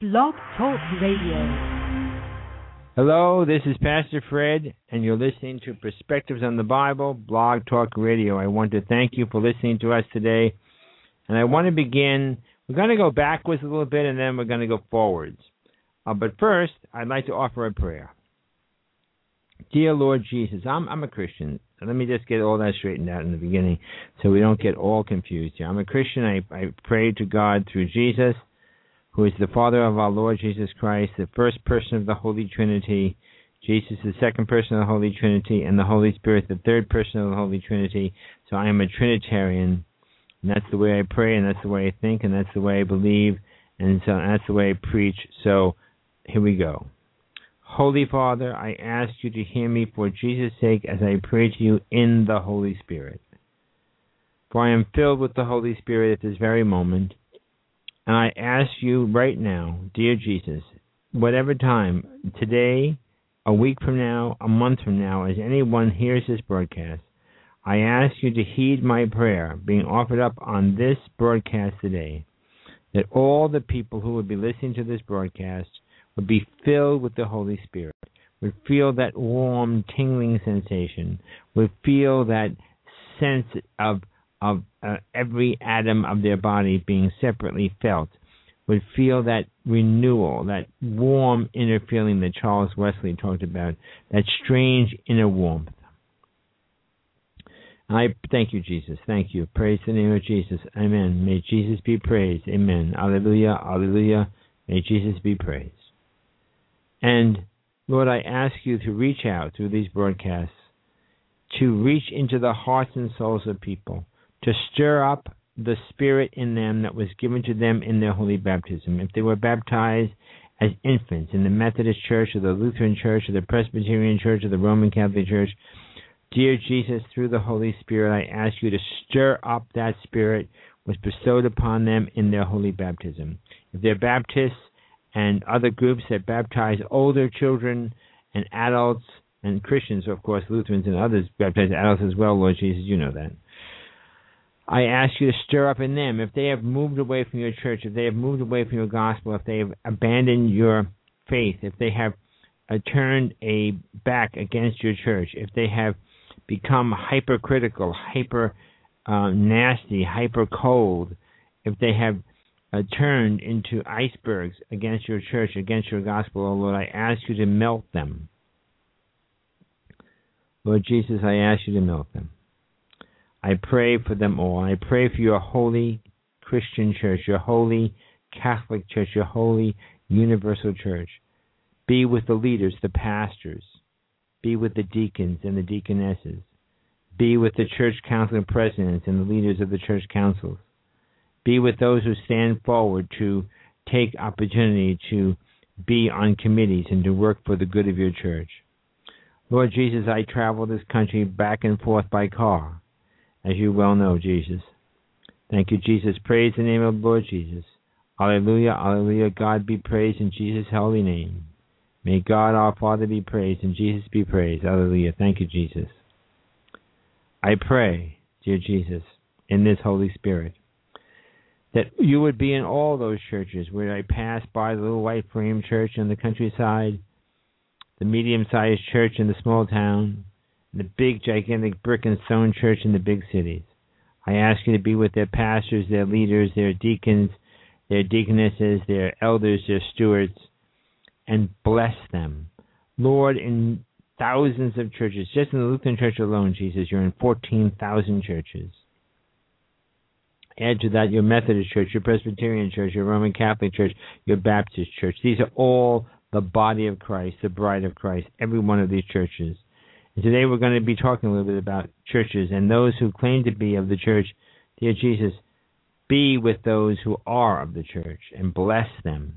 Blog Talk Radio. Hello, this is Pastor Fred, and you're listening to Perspectives on the Bible, Blog Talk Radio. I want to thank you for listening to us today, and I want to begin. We're going to go backwards a little bit, and then we're going to go forwards. But first, I'd like to offer a prayer. Dear Lord Jesus, I'm a Christian. Let me just get all that straightened out in the beginning so we don't get all confused here. I'm a Christian. I pray to God through Jesus, who is the Father of our Lord Jesus Christ, the first person of the Holy Trinity, Jesus, the second person of the Holy Trinity, and the Holy Spirit, the third person of the Holy Trinity. So I am a Trinitarian, and that's the way I pray, and that's the way I think, and that's the way I believe, and so that's the way I preach. So here we go. Holy Father, I ask you to hear me for Jesus' sake as I pray to you in the Holy Spirit. For I am filled with the Holy Spirit at this very moment, and I ask you right now, dear Jesus, whatever time, today, a week from now, a month from now, as anyone hears this broadcast, I ask you to heed my prayer being offered up on this broadcast today, that all the people who would be listening to this broadcast would be filled with the Holy Spirit, would feel that warm, tingling sensation, would feel that sense of every atom of their body being separately felt, would feel that renewal, that warm inner feeling that Charles Wesley talked about, that strange inner warmth. I thank you, Jesus. Thank you. Praise the name of Jesus. Amen. May Jesus be praised. Amen. Alleluia. Alleluia. May Jesus be praised. And, Lord, I ask you to reach out through these broadcasts, to reach into the hearts and souls of people, to stir up the spirit in them that was given to them in their holy baptism. If they were baptized as infants in the Methodist Church or the Lutheran Church or the Presbyterian Church or the Roman Catholic Church, dear Jesus, through the Holy Spirit, I ask you to stir up that spirit was bestowed upon them in their holy baptism. If they're Baptists and other groups that baptize older children and adults and Christians, of course, Lutherans and others baptize adults as well, Lord Jesus, you know that. I ask you to stir up in them, if they have moved away from your church, if they have moved away from your gospel, if they have abandoned your faith, if they have turned a back against your church, if they have become hypercritical, hyper nasty, hyper cold, if they have turned into icebergs against your church, against your gospel, oh Lord, I ask you to melt them. Lord Jesus, I ask you to melt them. I pray for them all. I pray for your holy Christian church, your holy Catholic church, your holy universal church. Be with the leaders, the pastors. Be with the deacons and the deaconesses. Be with the church council presidents and the leaders of the church councils. Be with those who stand forward to take opportunity to be on committees and to work for the good of your church. Lord Jesus, I travel this country back and forth by car, as you well know, Jesus. Thank you, Jesus. Praise the name of the Lord Jesus. Alleluia, alleluia. God be praised in Jesus' holy name. May God our Father be praised and Jesus be praised. Alleluia. Thank you, Jesus. I pray, dear Jesus, in this Holy Spirit, that you would be in all those churches where I pass by the little white frame church in the countryside, the medium-sized church in the small town, the big, gigantic brick and stone church in the big cities. I ask you to be with their pastors, their leaders, their deacons, their deaconesses, their elders, their stewards, and bless them. Lord, in thousands of churches, just in the Lutheran Church alone, Jesus, you're in 14,000 churches. Add to that your Methodist Church, your Presbyterian Church, your Roman Catholic Church, your Baptist Church. These are all the body of Christ, the bride of Christ, every one of these churches. And today we're going to be talking a little bit about churches and those who claim to be of the church. Dear Jesus, be with those who are of the church and bless them,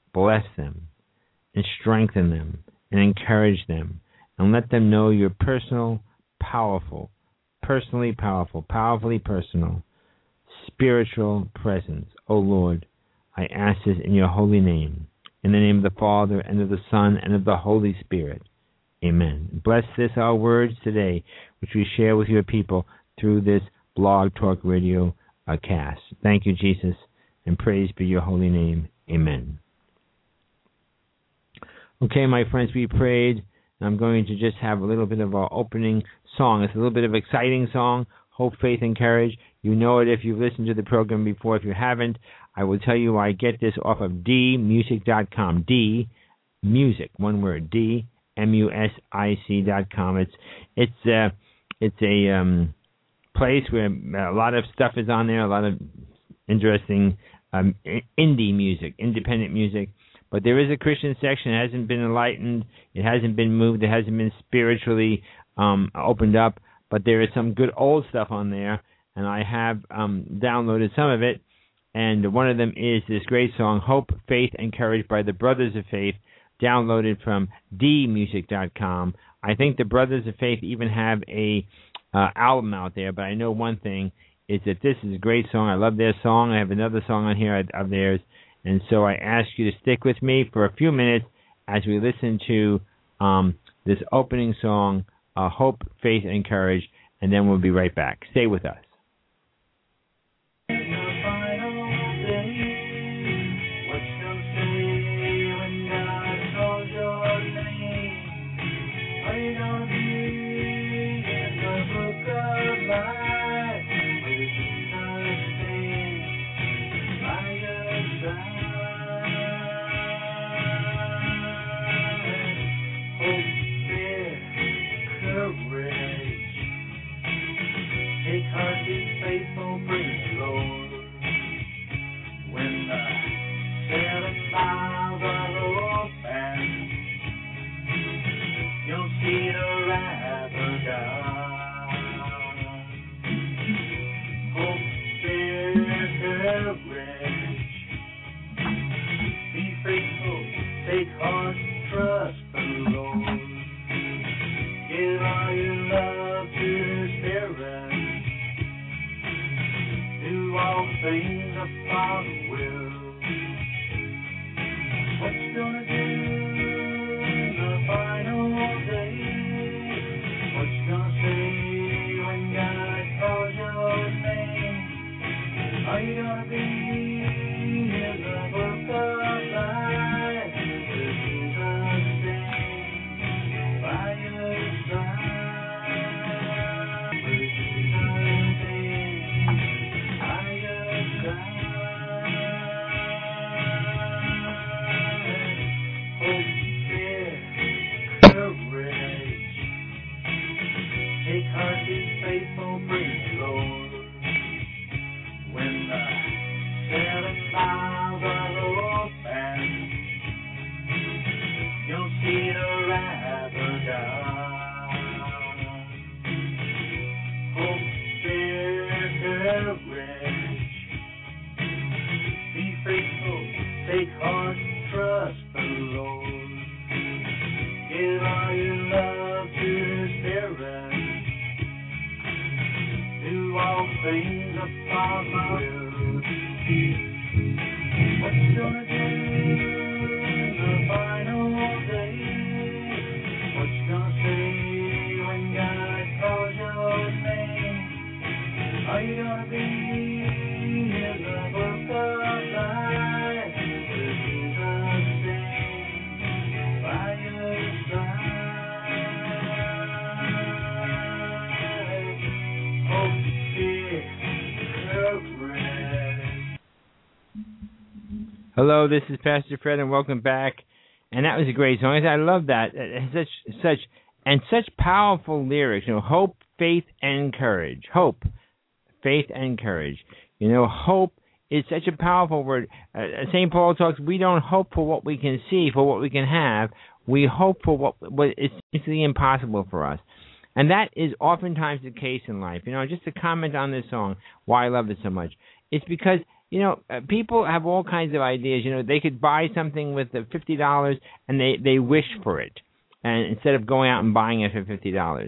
and strengthen them, and encourage them, and let them know your personal, powerful, personally powerful, powerfully personal, spiritual presence. O Lord, I ask this in your holy name, in the name of the Father, and of the Son, and of the Holy Spirit. Amen. Bless this, our words today, which we share with your people through this Blog Talk Radio cast. Thank you, Jesus, and praise be your holy name. Amen. Okay, my friends, we prayed. I'm going to just have a little bit of our opening song. It's a little bit of an exciting song, Hope, Faith, and Courage. You know it if you've listened to the program before. If you haven't, I will tell you I get this off of dmusic.com. D, music, one word, DMUSIC.com. It's a place where a lot of stuff is on there, a lot of interesting indie music, independent music. But there is a Christian section. It hasn't been enlightened. It hasn't been moved. It hasn't been spiritually opened up. But there is some good old stuff on there, and I have downloaded some of it. And one of them is this great song, Hope, Faith, and Courage by the Brothers of Faith, downloaded from dmusic.com. I think the Brothers of Faith even have a album out there, but I know one thing is that this is a great song. I love their song. I have another song on here of theirs. And so I ask you to stick with me for a few minutes as we listen to this opening song, Hope, Faith, and Courage, and then we'll be right back. Stay with us. Hello, this is Pastor Fred, and welcome back. And that was a great song. I love that. It has such powerful lyrics. You know, hope, faith, and courage. Hope, faith, and courage. You know, hope is such a powerful word. St. Paul talks. We don't hope for what we can see, for what we can have. We hope for what is simply impossible for us. And that is oftentimes the case in life. You know, just to comment on this song, why I love it so much. It's because, you know, people have all kinds of ideas. You know, they could buy something with the $50 and they wish for it, and instead of going out and buying it for $50,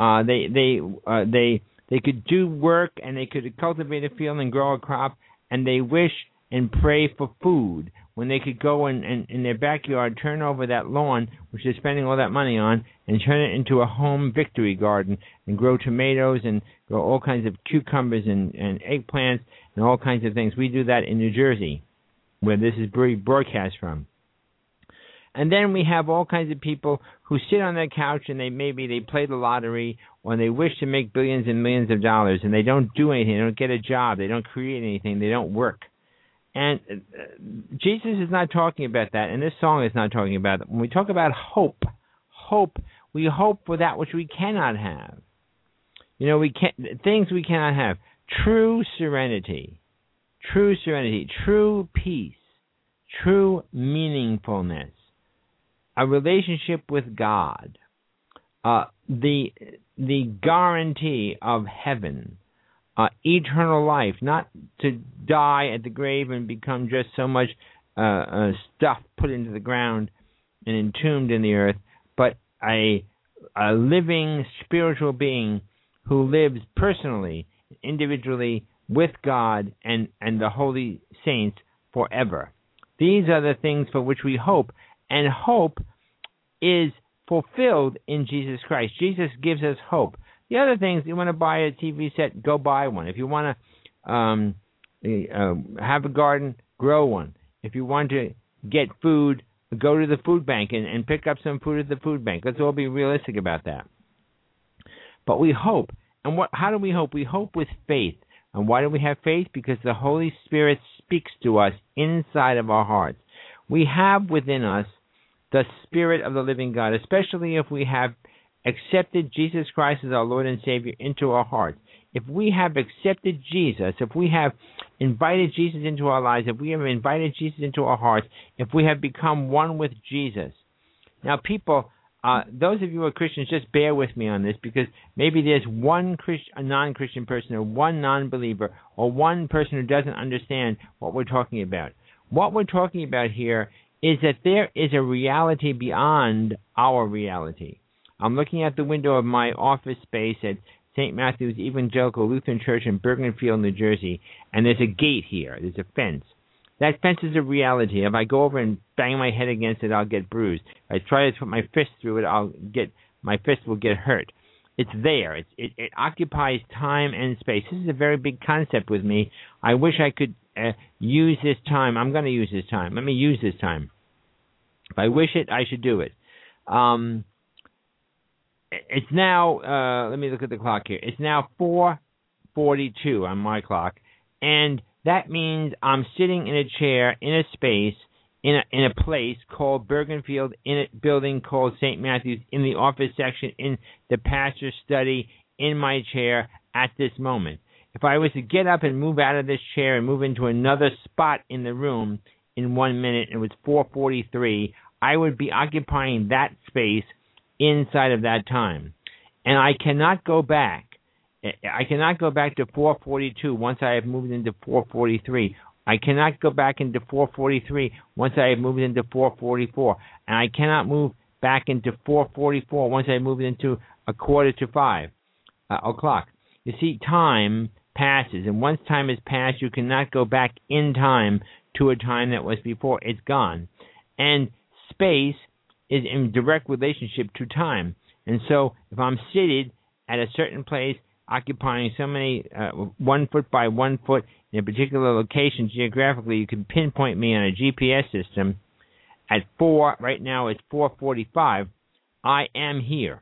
they could do work and they could cultivate a field and grow a crop, and they wish and pray for food when they could go and in their backyard turn over that lawn, which they're spending all that money on, and turn it into a home victory garden and grow tomatoes and grow all kinds of cucumbers and eggplants and all kinds of things. We do that in New Jersey, where this is broadcast from. And then we have all kinds of people who sit on their couch and they play the lottery, or they wish to make billions and millions of dollars, and they don't do anything. They don't get a job. They don't create anything. They don't work. And Jesus is not talking about that, and this song is not talking about it. When we talk about hope, we hope for that which we cannot have. Things we cannot have. True serenity, true peace, true meaningfulness, a relationship with God, the guarantee of heaven, eternal life, not to die at the grave and become just so much stuff put into the ground and entombed in the earth, but a living spiritual being who lives personally, individually, with God and the holy saints forever. These are the things for which we hope, and hope is fulfilled in Jesus Christ. Jesus gives us hope. The other things, you want to buy a TV set, go buy one. If you want to have a garden, grow one. If you want to get food, go to the food bank and pick up some food at the food bank. Let's all be realistic about that. But we hope. And how do we hope? We hope with faith. And why do we have faith? Because the Holy Spirit speaks to us inside of our hearts. We have within us the Spirit of the living God, especially if we have accepted Jesus Christ as our Lord and Savior into our hearts. If we have accepted Jesus, if we have invited Jesus into our lives, if we have invited Jesus into our hearts, if we have become one with Jesus. Now, people, those of you who are Christians, just bear with me on this, because maybe there's one a non-Christian person or one non-believer or one person who doesn't understand what we're talking about. What we're talking about here is that there is a reality beyond our reality. I'm looking out the window of my office space at St. Matthew's Evangelical Lutheran Church in Bergenfield, New Jersey, and there's a gate here. There's a fence. That fence is a reality. If I go over and bang my head against it, I'll get bruised. If I try to put my fist through it, my fist will get hurt. It's there. It occupies time and space. This is a very big concept with me. I wish I could use this time. I'm going to use this time. Let me use this time. If I wish it, I should do it. It's now, let me look at the clock here. It's now 4:42 on my clock, and that means I'm sitting in a chair, in a space, in a place called Bergenfield, in a building called St. Matthew's, in the office section, in the pastor's study, in my chair at this moment. If I was to get up and move out of this chair and move into another spot in the room in 1 minute, and it was 4:43, I would be occupying that space inside of that time. And I cannot go back. I cannot go back to 4:42 once I have moved into 4:43. I cannot go back into 4:43 once I have moved into 4:44. And I cannot move back into 4:44 once I move into 4:45 o'clock. You see, time passes. And once time has passed, you cannot go back in time to a time that was before. It's gone. And space is in direct relationship to time. And so if I'm seated at a certain place, occupying so many 1 foot by 1 foot in a particular location geographically, you can pinpoint me on a GPS system at right now it's 4:45, I am here.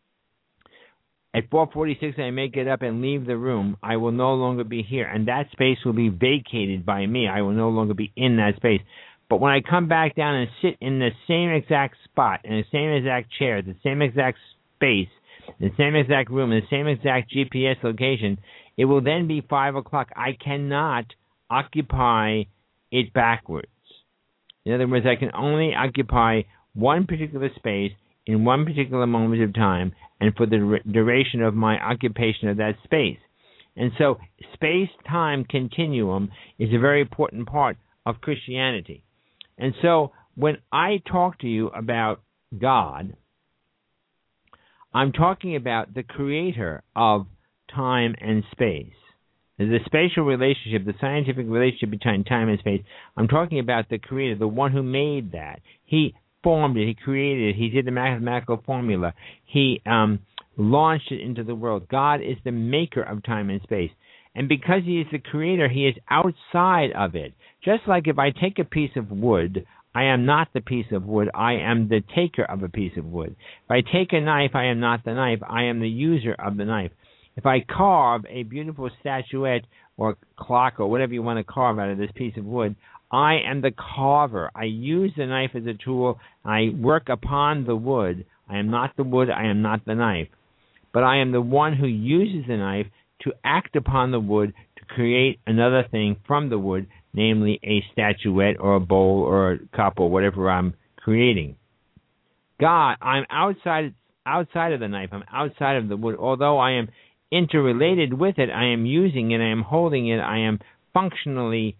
At 4:46, I may get up and leave the room. I will no longer be here, and that space will be vacated by me. I will no longer be in that space. But when I come back down and sit in the same exact spot, in the same exact chair, the same exact space, the same exact room, the same exact GPS location, it will then be 5 o'clock. I cannot occupy it backwards. In other words, I can only occupy one particular space in one particular moment of time and for the duration of my occupation of that space. And so space-time continuum is a very important part of Christianity. And so when I talk to you about God, I'm talking about the creator of time and space. The spatial relationship, the scientific relationship between time and space, I'm talking about the creator, the one who made that. He formed it, he created it, he did the mathematical formula, he launched it into the world. God is the maker of time and space. And because he is the creator, he is outside of it. Just like if I take a piece of wood, I am not the piece of wood. I am the taker of a piece of wood. If I take a knife, I am not the knife. I am the user of the knife. If I carve a beautiful statuette or clock or whatever you want to carve out of this piece of wood, I am the carver. I use the knife as a tool. I work upon the wood. I am not the wood. I am not the knife. But I am the one who uses the knife to act upon the wood to create another thing from the wood, namely a statuette or a bowl or a cup or whatever I'm creating. God, I'm outside of the knife. I'm outside of the wood. Although I am interrelated with it, I am using it, I am holding it, I am functionally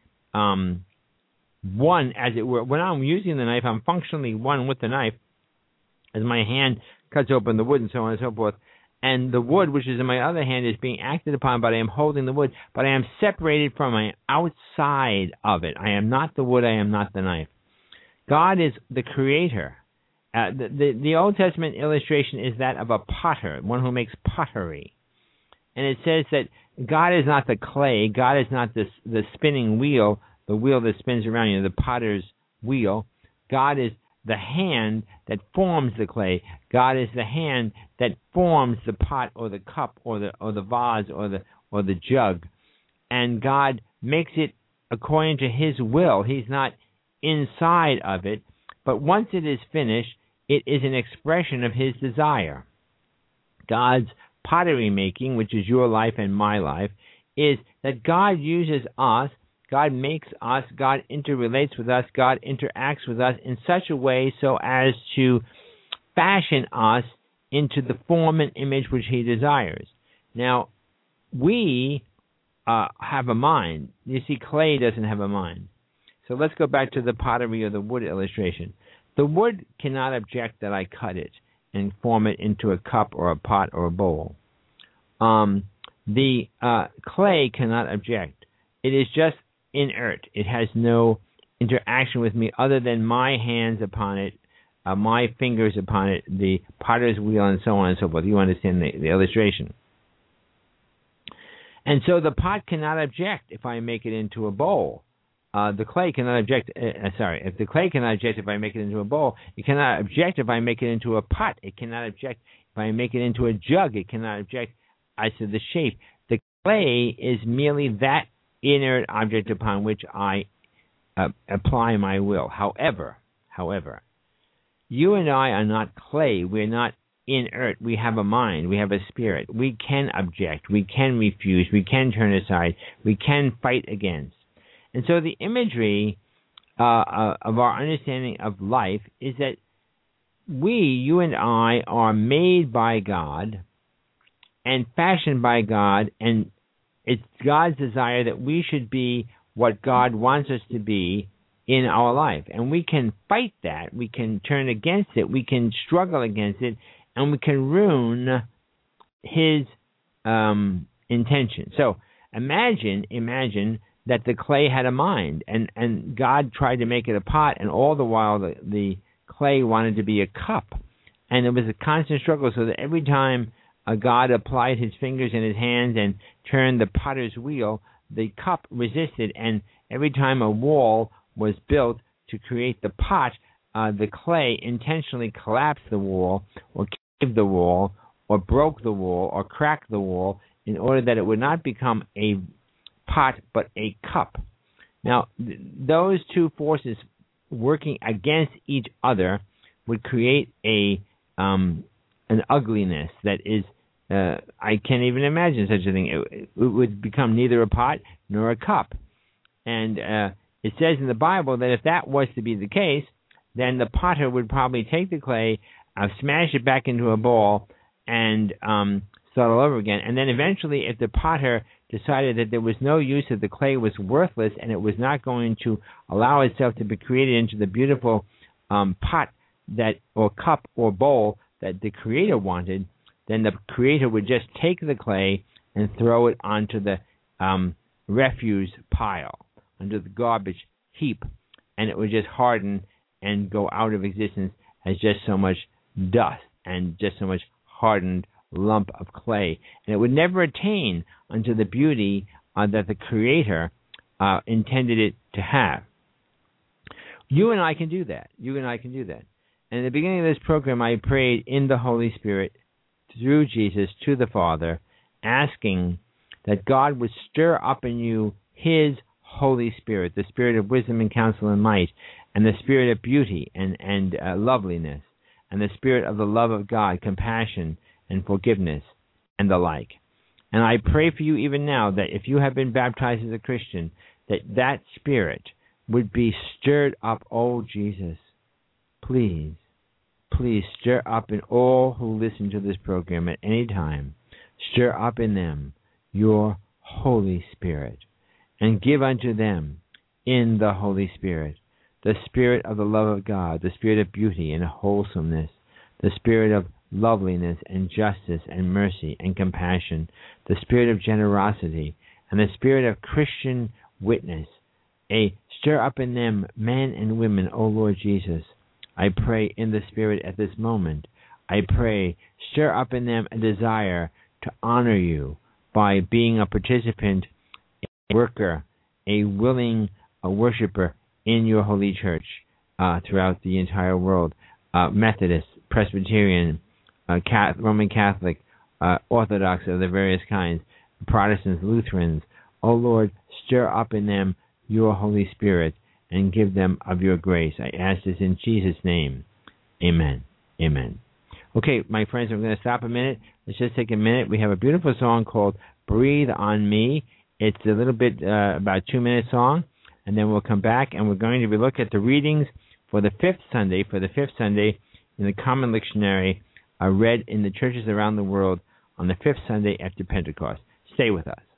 one, as it were. When I'm using the knife, I'm functionally one with the knife as my hand cuts open the wood and so on and so forth. And the wood, which is in my other hand, is being acted upon, but I am holding the wood. But I am separated from it, outside of it. I am not the wood, I am not the knife. God is the creator. The Old Testament illustration is that of a potter, one who makes pottery. And it says that God is not the clay. God is not the spinning wheel, the wheel that spins around, the potter's wheel. God is the hand that forms the clay. God is the hand that forms the pot or the cup or the vase or the jug. And God makes it according to His will. He's not inside of it. But once it is finished, it is an expression of His desire. God's pottery making, which is your life and my life, is that God uses us, God makes us, God interrelates with us, God interacts with us in such a way so as to fashion us into the form and image which He desires. Now, we have a mind. You see, clay doesn't have a mind. So let's go back to the pottery or the wood illustration. The wood cannot object that I cut it and form it into a cup or a pot or a bowl. The clay cannot object. It is just inert. It has no interaction with me other than my hands upon it, my fingers upon it, the potter's wheel, and so on and so forth. You understand the illustration. And so the pot cannot object if I make it into a bowl. The clay cannot object. If the clay cannot object if I make it into a bowl, it cannot object if I make it into a pot. It cannot object if I make it into a jug. It cannot object as to the shape. The clay is merely that inert object upon which I apply my will. However, you and I are not clay. We're not inert. We have a mind. We have a spirit. We can object. We can refuse. We can turn aside. We can fight against. And so the imagery of our understanding of life is that you and I, are made by God and fashioned by God, and it's God's desire that we should be what God wants us to be in our life. And we can fight that. We can turn against it. We can struggle against it, and we can ruin His intention. So imagine that the clay had a mind, and God tried to make it a pot, and all the while the clay wanted to be a cup. And it was a constant struggle, so that every time God applied His fingers and His hands and turned the potter's wheel, the cup resisted, and every time a wall was built to create the pot, the clay intentionally collapsed the wall, or caved the wall, or broke the wall, or cracked the wall, in order that it would not become a pot but a cup. Now, those two forces working against each other would create an ugliness that is, I can't even imagine such a thing. It would become neither a pot nor a cup. And it says in the Bible that if that was to be the case, then the potter would probably take the clay, smash it back into a ball, and start all over again. And then eventually, if the potter decided that there was no use, that the clay was worthless and it was not going to allow itself to be created into the beautiful pot or cup or bowl that the Creator wanted, then the Creator would just take the clay and throw it onto the refuse pile, onto the garbage heap, and it would just harden and go out of existence as just so much dust and just so much hardened lump of clay. And it would never attain unto the beauty that the Creator intended it to have. You and I can do that. You and I can do that. And at the beginning of this program, I prayed in the Holy Spirit through Jesus to the Father, asking that God would stir up in you His Holy Spirit, the Spirit of wisdom and counsel and might, and the Spirit of beauty and loveliness, and the Spirit of the love of God, compassion and forgiveness, and the like. And I pray for you even now that if you have been baptized as a Christian, that Spirit would be stirred up. Oh, Jesus, please stir up in all who listen to this program at any time. Stir up in them your Holy Spirit, and give unto them in the Holy Spirit the Spirit of the love of God, the Spirit of beauty and wholesomeness, the Spirit of loveliness and justice and mercy and compassion, the Spirit of generosity, and the Spirit of Christian witness. Stir up in them men and women, O Lord Jesus. I pray in the Spirit at this moment. I pray, stir up in them a desire to honor you by being a participant, a worker, a willing worshiper in your holy church throughout the entire world. Methodist, Presbyterian, Roman Catholic, Orthodox of the various kinds, Protestants, Lutherans. O Lord, stir up in them your Holy Spirit and give them of your grace. I ask this in Jesus' name. Amen. Amen. Okay, my friends, I'm going to stop a minute. Let's just take a minute. We have a beautiful song called Breathe on Me. It's a little bit, about 2-minute song, and then we'll come back, and we're going to look at the readings for the fifth Sunday in the Common Lectionary read in the churches around the world on the fifth Sunday after Pentecost. Stay with us.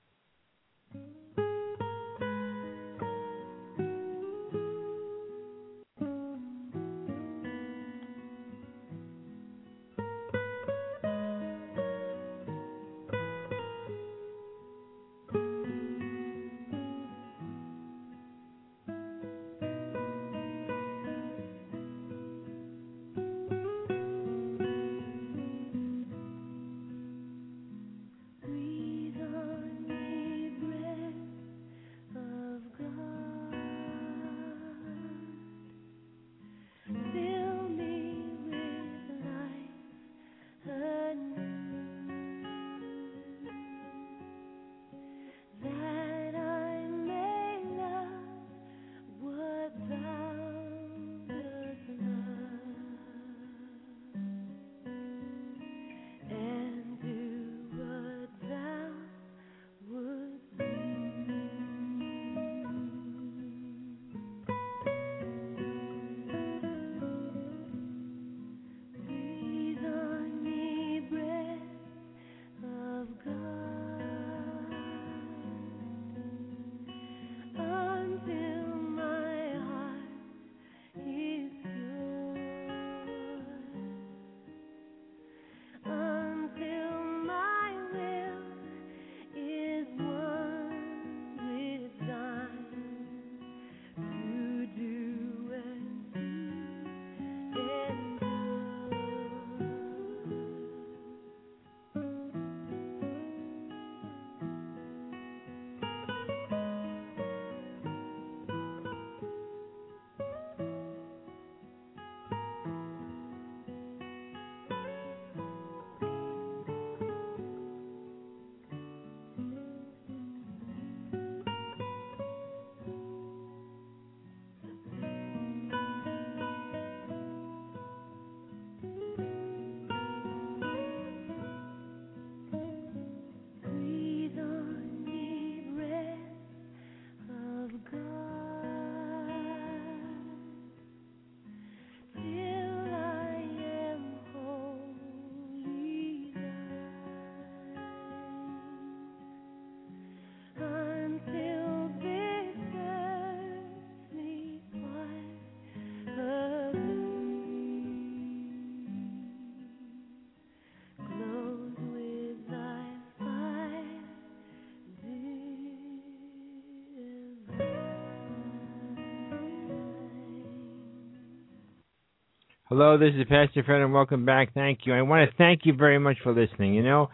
Hello, this is Pastor Fred, and welcome back. Thank you. I want to thank you very much for listening. You know,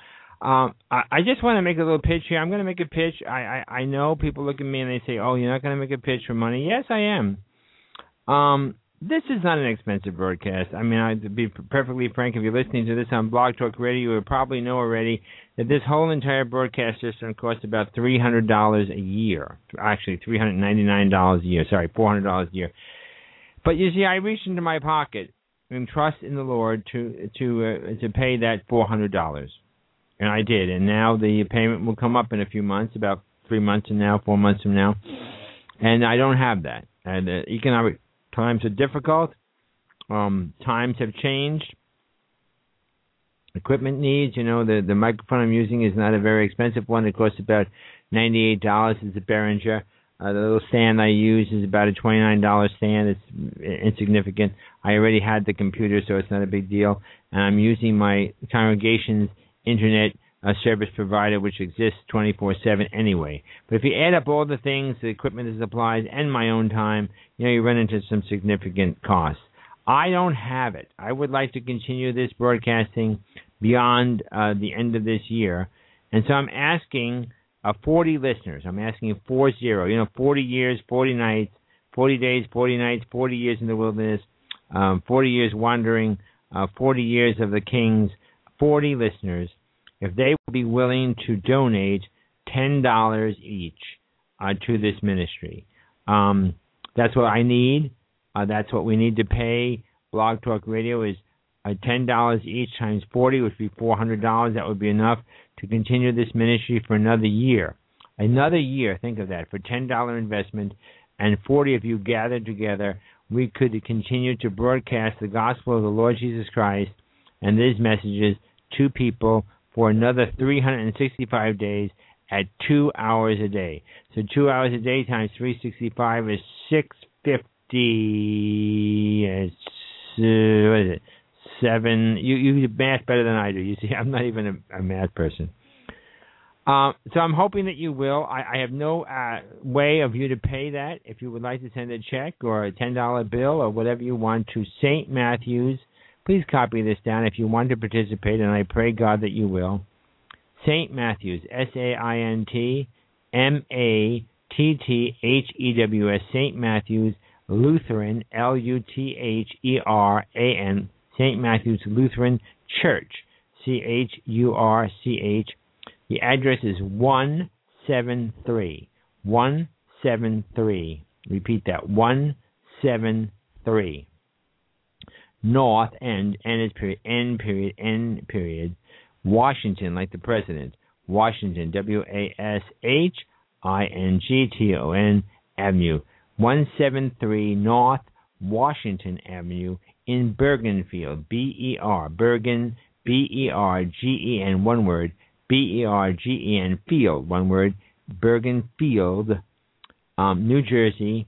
I just want to make a little pitch here. I'm going to make a pitch. I know people look at me and they say, oh, you're not going to make a pitch for money. Yes, I am. This is not an expensive broadcast. I mean, to be perfectly frank, if you're listening to this on Blog Talk Radio, you probably know already that this whole entire broadcast system costs about $300 a year. Actually, $399 a year. Sorry, $400 a year. But you see, I reached into my pocket and trust in the Lord to pay that $400, and I did. And now the payment will come up in a few months, about 3 months from now, 4 months from now, and I don't have that. And economic times are difficult. Times have changed. Equipment needs, the microphone I'm using is not a very expensive one. It costs about $98. It's a Behringer. The little stand I use is about a $29 stand. It's insignificant. I already had the computer, so it's not a big deal. And I'm using my congregation's internet service provider, which exists 24/7 anyway. But if you add up all the things, the equipment, the supplies, and my own time, you run into some significant costs. I don't have it. I would like to continue this broadcasting beyond the end of this year. And so I'm asking 40 listeners. I'm asking 40. 40 years, 40 nights, 40 days, 40 nights, 40 years in the wilderness, 40 years wandering, 40 years of the kings, 40 listeners, if they would be willing to donate $10 each to this ministry. That's what I need. That's what we need to pay. Blog Talk Radio is $10 each times 40, which would be $400. That would be enough to continue this ministry for another year. Another year, think of that, for $10 investment, and 40 of you gathered together, we could continue to broadcast the gospel of the Lord Jesus Christ and these messages to people for another 365 days at 2 hours a day. So 2 hours a day times 365 is 650. What is it? 7. You math better than I do. You see, I'm not even a math person. So I'm hoping that you will. I have no way of you to pay that. If you would like to send a check or a $10 bill or whatever you want to St. Matthew's, please copy this down if you want to participate, and I pray God that you will. St. Matthew's, SaintMatthews, St. Matthew's Lutheran, Lutheran, St. Matthew's Lutheran Church, Church. The address is 173. Repeat that, 173. North End, N period, Washington, like the president, Washington, Washington Avenue, 173 North Washington Avenue in Bergenfield, Bergen, Bergen, one word, Bergen, Field, one word, Bergenfield, New Jersey,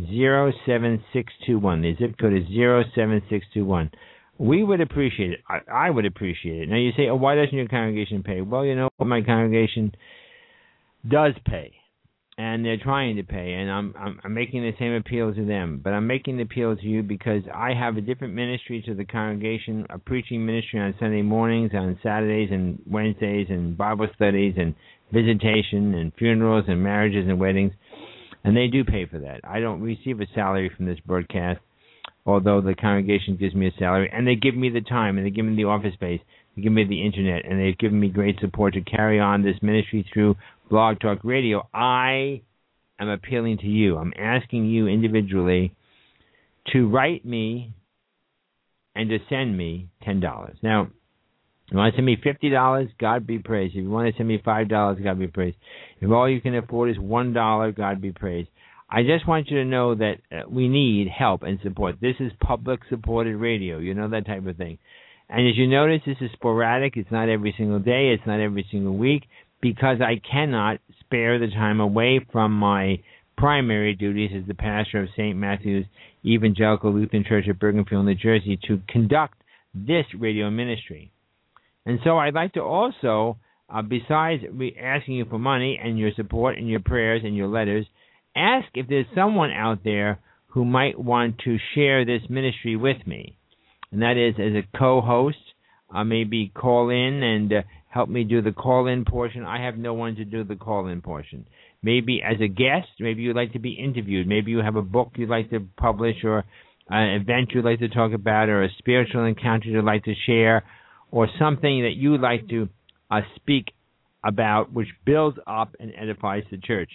07621. The zip code is 07621. We would appreciate it. I would appreciate it. Now you say, why doesn't your congregation pay? Well, my congregation does pay, and they're trying to pay, and I'm making the same appeal to them. But I'm making the appeal to you because I have a different ministry to the congregation, a preaching ministry on Sunday mornings, on Saturdays and Wednesdays, and Bible studies, and visitation, and funerals, and marriages, and weddings. And they do pay for that. I don't receive a salary from this broadcast, although the congregation gives me a salary. And they give me the time, and they give me the office space, they give me the internet, and they've given me great support to carry on this ministry through Blog Talk Radio. I am appealing to you. I'm asking you individually to write me and to send me $10. Now, if you want to send me $50, God be praised. If you want to send me $5, God be praised. If all you can afford is $1, God be praised. I just want you to know that we need help and support. This is public-supported radio. You know, that type of thing. And as you notice, this is sporadic. It's not every single day. It's not every single week, because I cannot spare the time away from my primary duties as the pastor of St. Matthew's Evangelical Lutheran Church of Bergenfield, New Jersey, to conduct this radio ministry. And so I'd like to also, besides asking you for money and your support and your prayers and your letters, ask if there's someone out there who might want to share this ministry with me. And that is as a co-host, maybe call in and help me do the call-in portion. I have no one to do the call-in portion. maybe as a guest. Maybe you'd like to be interviewed. Maybe you have a book you'd like to publish, or an event you'd like to talk about, or a spiritual encounter you'd like to share, or something that you'd like to speak about, which builds up and edifies the church.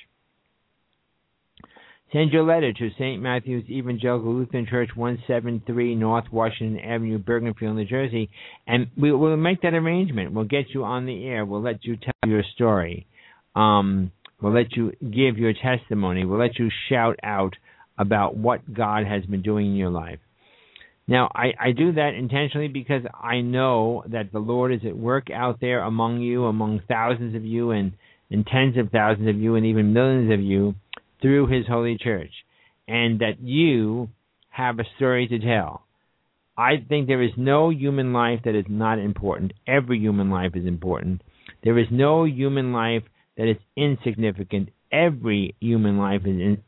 Send your letter to St. Matthew's Evangelical Lutheran Church, 173 North Washington Avenue, Bergenfield, New Jersey, and we'll make that arrangement. We'll get you on the air. We'll let you tell your story. We'll let you give your testimony. We'll let you shout out about what God has been doing in your life. Now, I do that intentionally because I know that the Lord is at work out there among you, among thousands of you, and tens of thousands of you, and even millions of you, through His holy church, and that you have a story to tell. I think there is no human life that is not important. Every human life is important. There is no human life that is insignificant. Every human life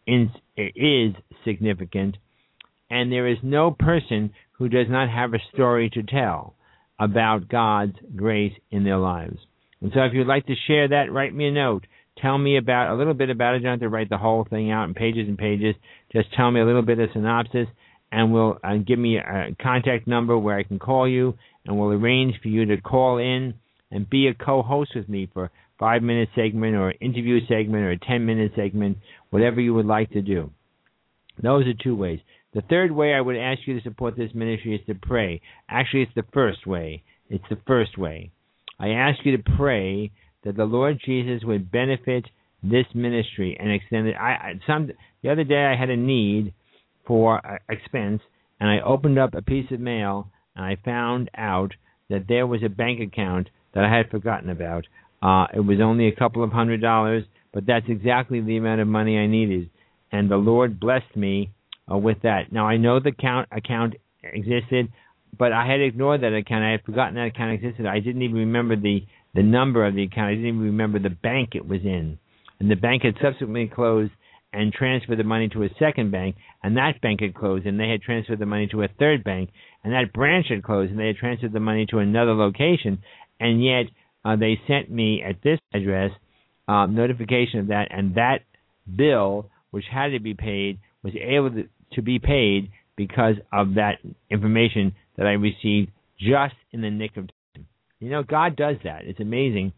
is significant, and there is no person who does not have a story to tell about God's grace in their lives. And so if you'd like to share that, write me a note. Tell me a little bit about it. You don't have to write the whole thing out in pages and pages. Just tell me a little bit of synopsis, and we'll give me a contact number where I can call you, and we'll arrange for you to call in and be a co-host with me for a 5-minute segment or an interview segment or a 10-minute segment, whatever you would like to do. Those are 2 ways. The third way I would ask you to support this ministry is to pray. Actually, it's the first way. It's the first way. I ask you to pray that the Lord Jesus would benefit this ministry and extend it. The other day I had a need for expense, and I opened up a piece of mail, and I found out that there was a bank account that I had forgotten about. It was only a couple of $100s, but that's exactly the amount of money I needed, and the Lord blessed me with that. Now, I know the account existed, but I had ignored that account. I had forgotten that account existed. I didn't even remember the number of the account. I didn't even remember the bank it was in. And the bank had subsequently closed and transferred the money to a second bank, and that bank had closed, and they had transferred the money to a third bank, and that branch had closed, and they had transferred the money to another location, and yet they sent me at this address notification of that, and that bill, which had to be paid, was able to be paid because of that information that I received just in the nick of time. You know, God does that. It's amazing.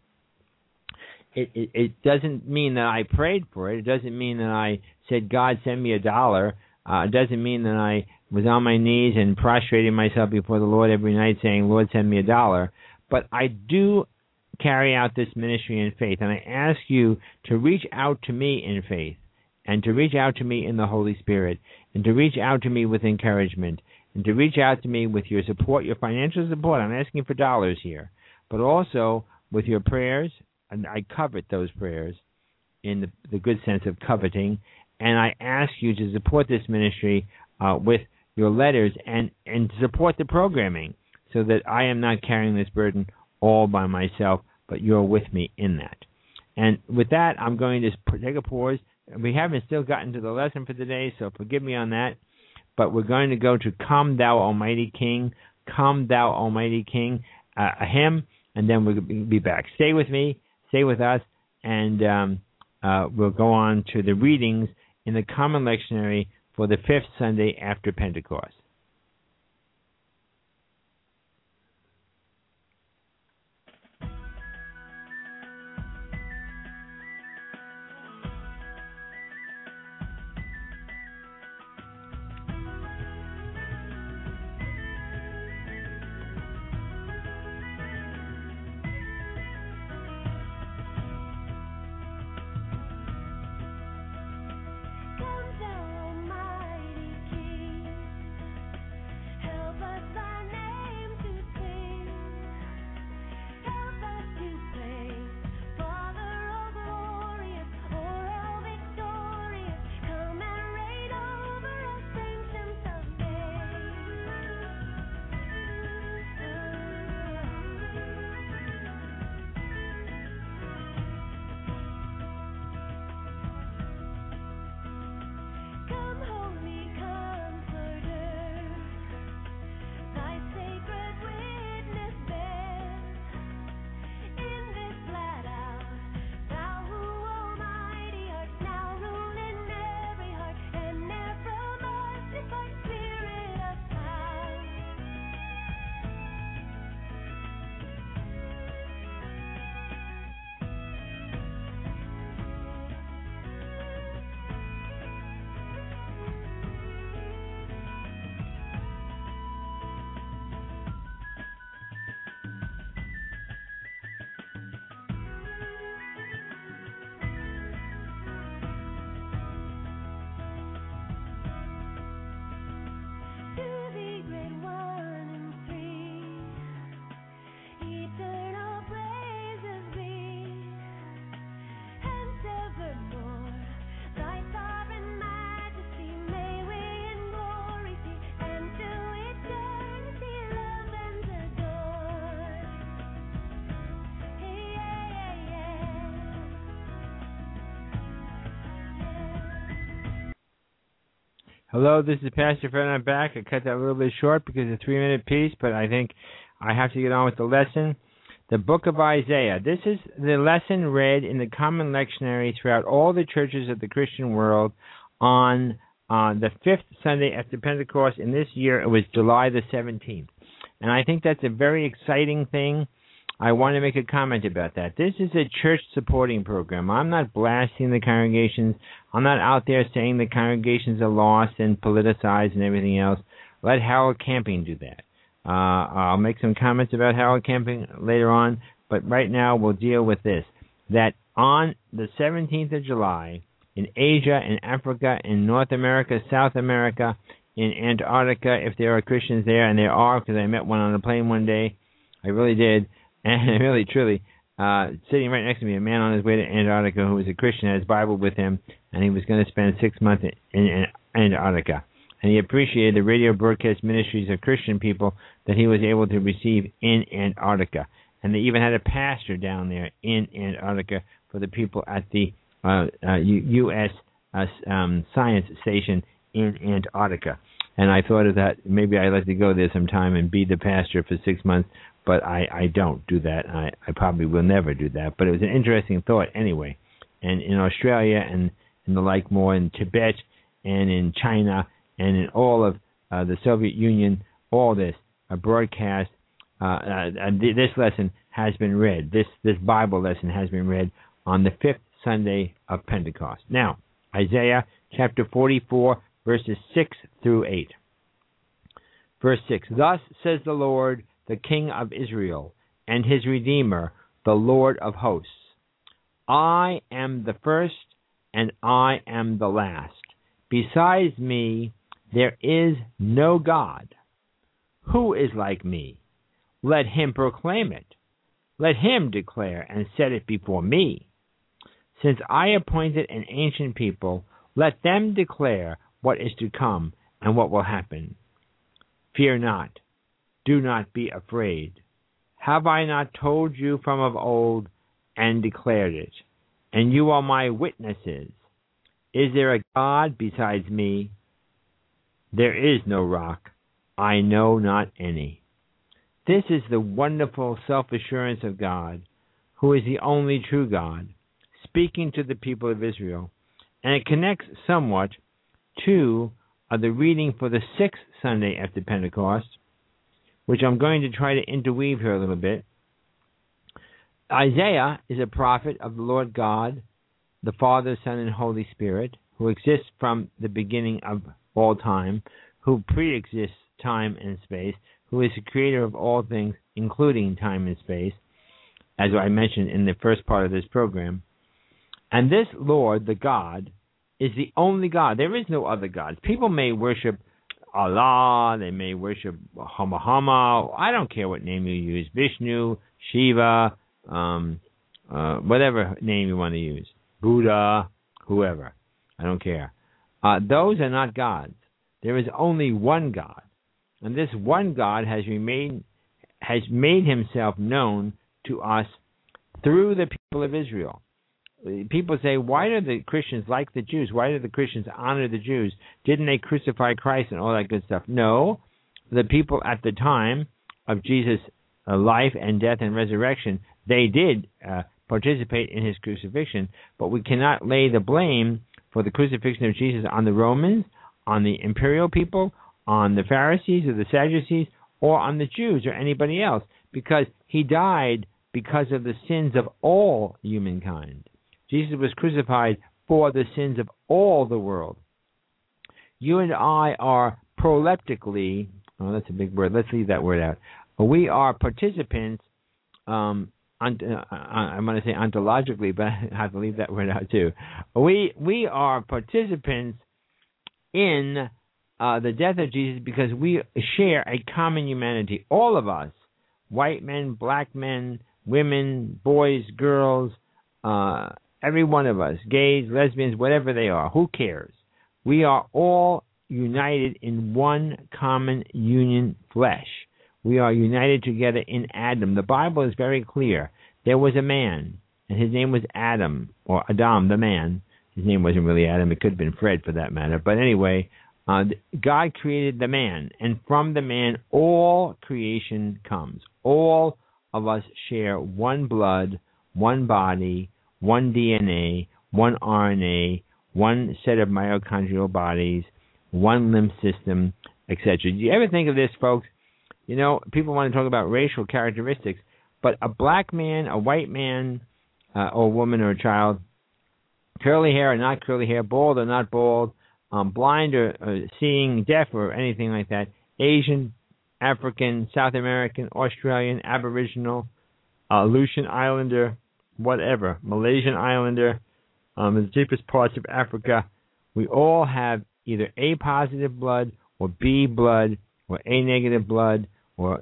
It doesn't mean that I prayed for it. It doesn't mean that I said, God, send me $1. It doesn't mean that I was on my knees and prostrating myself before the Lord every night saying, Lord, send me $1. But I do carry out this ministry in faith, and I ask you to reach out to me in faith, and to reach out to me in the Holy Spirit, and to reach out to me with encouragement, and to reach out to me with your support, your financial support. I'm asking for dollars here, but also with your prayers, and I covet those prayers in the good sense of coveting, and I ask you to support this ministry with your letters and to support the programming so that I am not carrying this burden all by myself, but you're with me in that. And with that, I'm going to take a pause. We haven't still gotten to the lesson for today, so forgive me on that. But we're going to go to Come Thou Almighty King, Come Thou Almighty King, a hymn, and then we'll be back. Stay with me, stay with us, and we'll go on to the readings in the Common Lectionary for the 5th Sunday after Pentecost. Hello, this is Pastor Fred. I'm back. I cut that a little bit short because it's a 3-minute piece, but I think I have to get on with the lesson. The book of Isaiah. This is the lesson read in the common lectionary throughout all the churches of the Christian world on the 5th Sunday after Pentecost. In this year, it was July the 17th. And I think that's a very exciting thing. I want to make a comment about that. This is a church supporting program. I'm not blasting the congregations. I'm not out there saying the congregations are lost and politicized and everything else. Let Harold Camping do that. I'll make some comments about Harold Camping later on, but right now we'll deal with this. That on the 17th of July, in Asia, in Africa, in North America, South America, in Antarctica, if there are Christians there, and there are, because I met one on a plane one day, I really did, and really, truly, sitting right next to me, a man on his way to Antarctica who was a Christian, had his Bible with him, and he was going to spend 6 months in Antarctica. And he appreciated the radio broadcast ministries of Christian people that he was able to receive in Antarctica. And they even had a pastor down there in Antarctica for the people at the U.S. Science Station in Antarctica. And I thought of that, maybe I'd like to go there sometime and be the pastor for 6 months, but I don't do that. I probably will never do that. But it was an interesting thought anyway. And in Australia and the like more, in Tibet and in China, and in all of the Soviet Union, all this broadcast, this lesson has been read. This Bible lesson has been read on the 5th Sunday of Pentecost. Now, Isaiah chapter 44, verses 6 through 8. Verse 6, Thus says the Lord, the King of Israel, and his Redeemer, the Lord of hosts. I am the first, and I am the last. Besides me, there is no God. Who is like me? Let him proclaim it. Let him declare and set it before me. Since I appointed an ancient people, let them declare what is to come and what will happen. Fear not. Do not be afraid. Have I not told you from of old and declared it? And you are my witnesses. Is there a God besides me? There is no rock, I know not any. This is the wonderful self-assurance of God, who is the only true God, speaking to the people of Israel. And it connects somewhat to the reading for the 6th Sunday after Pentecost, which I'm going to try to interweave here a little bit. Isaiah is a prophet of the Lord God, the Father, Son, and Holy Spirit, who exists from the beginning of all time, who pre-exists time and space, who is the creator of all things, including time and space, as I mentioned in the first part of this program. And this Lord, the God, is the only God. There is no other gods. People may worship Allah, they may worship Hama, I don't care what name you use, Vishnu, Shiva, whatever name you want to use, Buddha, whoever, I don't care. Those are not gods. There is only one God, and this one God has made himself known to us through the people of Israel. People say, why do the Christians like the Jews? Why do the Christians honor the Jews? Didn't they crucify Christ and all that good stuff? No. The people at the time of Jesus' life and death and resurrection, they did participate in his crucifixion, but we cannot lay the blame for the crucifixion of Jesus on the Romans, on the imperial people, on the Pharisees or the Sadducees, or on the Jews or anybody else, because he died because of the sins of all humankind. Jesus was crucified for the sins of all the world. You and I are proleptically, that's a big word, let's leave that word out. We are participants, I'm going to say ontologically, but I have to leave that word out too. We are participants in the death of Jesus because we share a common humanity. All of us, white men, black men, women, boys, girls, every one of us, gays, lesbians, whatever they are, who cares? We are all united in one common union flesh. We are united together in Adam. The Bible is very clear. There was a man, and his name was Adam, or Adam, the man. His name wasn't really Adam. It could have been Fred, for that matter. But anyway, God created the man, and from the man all creation comes. All of us share one blood, one body, one DNA, one RNA, one set of mitochondrial bodies, one lymph system, etc. Do you ever think of this, folks? You know, people want to talk about racial characteristics, but a black man, a white man, or woman or a child, curly hair or not curly hair, bald or not bald, blind or seeing, deaf or anything like that, Asian, African, South American, Australian, Aboriginal, Aleutian Islander, whatever, Malaysian Islander, the deepest parts of Africa, we all have either A positive blood or B blood or A negative blood or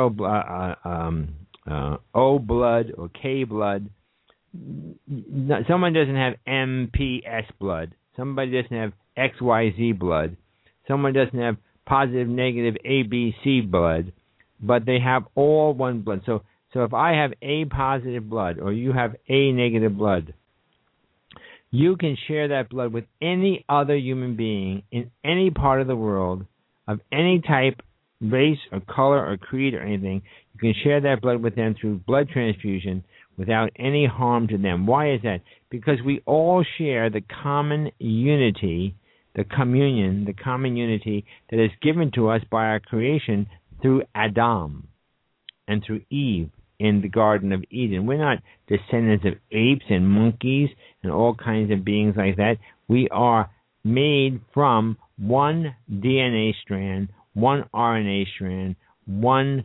O blood or K blood. Someone doesn't have MPS blood. Somebody doesn't have XYZ blood. Someone doesn't have positive, negative, ABC blood, but they have all one blood. So if I have A positive blood or you have A negative blood, you can share that blood with any other human being in any part of the world of any type, race or color or creed or anything. You can share that blood with them through blood transfusion without any harm to them. Why is that? Because we all share the common unity, the communion, the common unity that is given to us by our creation through Adam and through Eve in the Garden of Eden. We're not descendants of apes and monkeys and all kinds of beings like that. We are made from one DNA strand, one RNA strand, one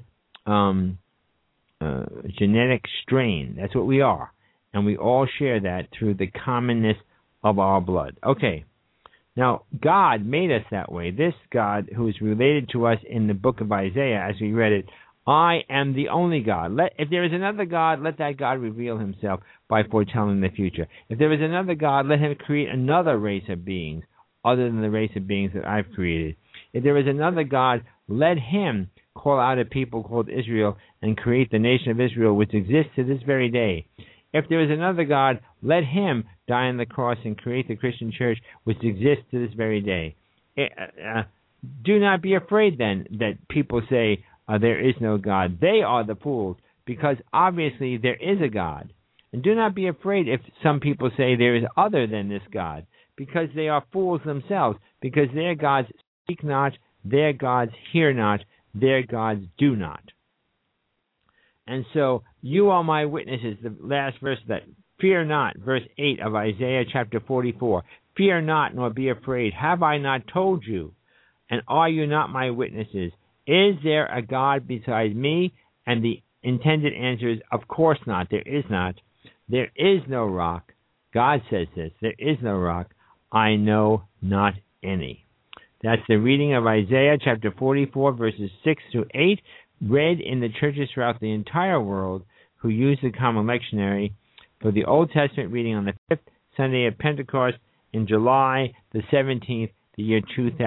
genetic strain. That's what we are. And we all share that through the commonness of our blood. Okay. Now, God made us that way. This God, who is related to us in the book of Isaiah, as we read it, I am the only God. If there is another God, let that God reveal himself by foretelling the future. If there is another God, let him create another race of beings other than the race of beings that I've created. If there is another God, let him call out a people called Israel and create the nation of Israel, which exists to this very day. If there is another God, let him die on the cross and create the Christian church, which exists to this very day. Do not be afraid then that people say there is no God. They are the fools, because obviously there is a God. And do not be afraid if some people say there is other than this God, because they are fools themselves, because their gods speak not, their gods hear not, their gods do not. And so, you are my witnesses, the last verse of that. Fear not, verse 8 of Isaiah chapter 44. Fear not, nor be afraid. Have I not told you? And are you not my witnesses? Is there a God besides me? And the intended answer is, of course not. There is not. There is no rock. God says this. There is no rock. I know not any. That's the reading of Isaiah chapter 44, verses 6 through 8, read in the churches throughout the entire world who use the Common Lectionary for the Old Testament reading on the 5th Sunday of Pentecost in July the 17th, the year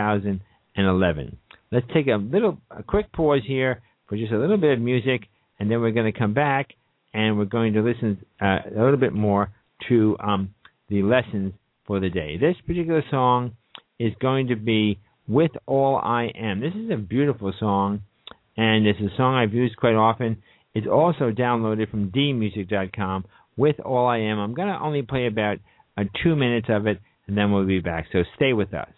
2011. Let's take a quick pause here for just a little bit of music, and then we're going to come back and we're going to listen a little bit more to the lessons for the day. This particular song is going to be With All I Am. This is a beautiful song, and it's a song I've used quite often. It's also downloaded from dmusic.com, With All I Am. I'm going to only play about 2 minutes of it, and then we'll be back. So stay with us.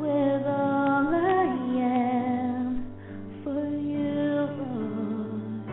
For you, Lord.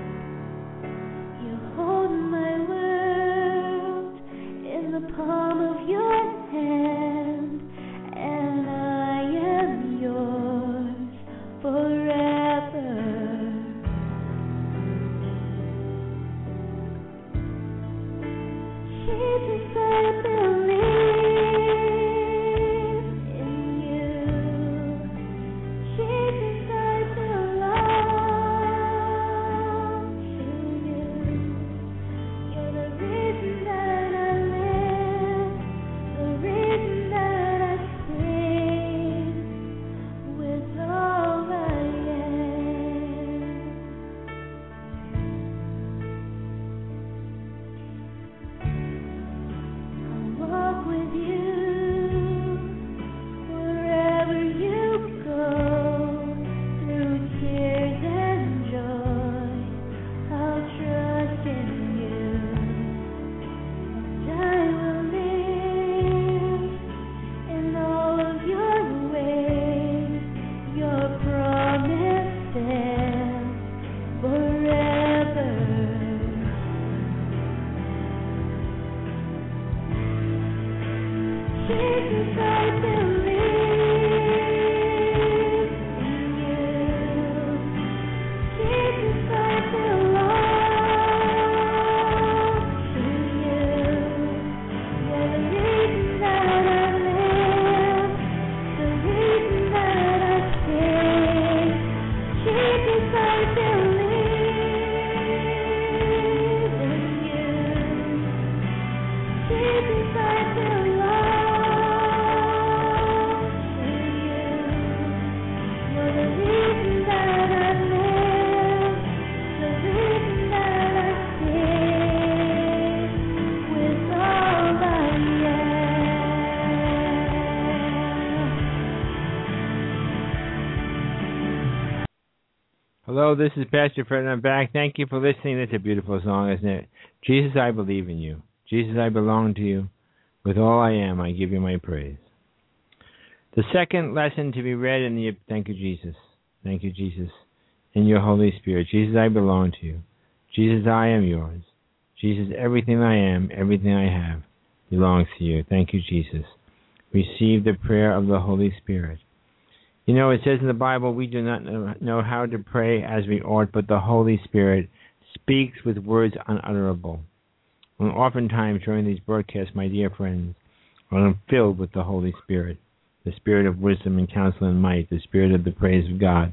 Hello, this is Pastor Fred, and I'm back. Thank you for listening. That's a beautiful song, isn't it? Jesus, I believe in you. Jesus, I belong to you. With all I am, I give you my praise. The second lesson to be read in the... Thank you, Jesus. Thank you, Jesus. In your Holy Spirit. Jesus, I belong to you. Jesus, I am yours. Jesus, everything I am, everything I have belongs to you. Thank you, Jesus. Receive the prayer of the Holy Spirit. You know, it says in the Bible, we do not know how to pray as we ought, but the Holy Spirit speaks with words unutterable. And oftentimes during these broadcasts, my dear friends, I'm filled with the Holy Spirit, the Spirit of wisdom and counsel and might, the Spirit of the praise of God.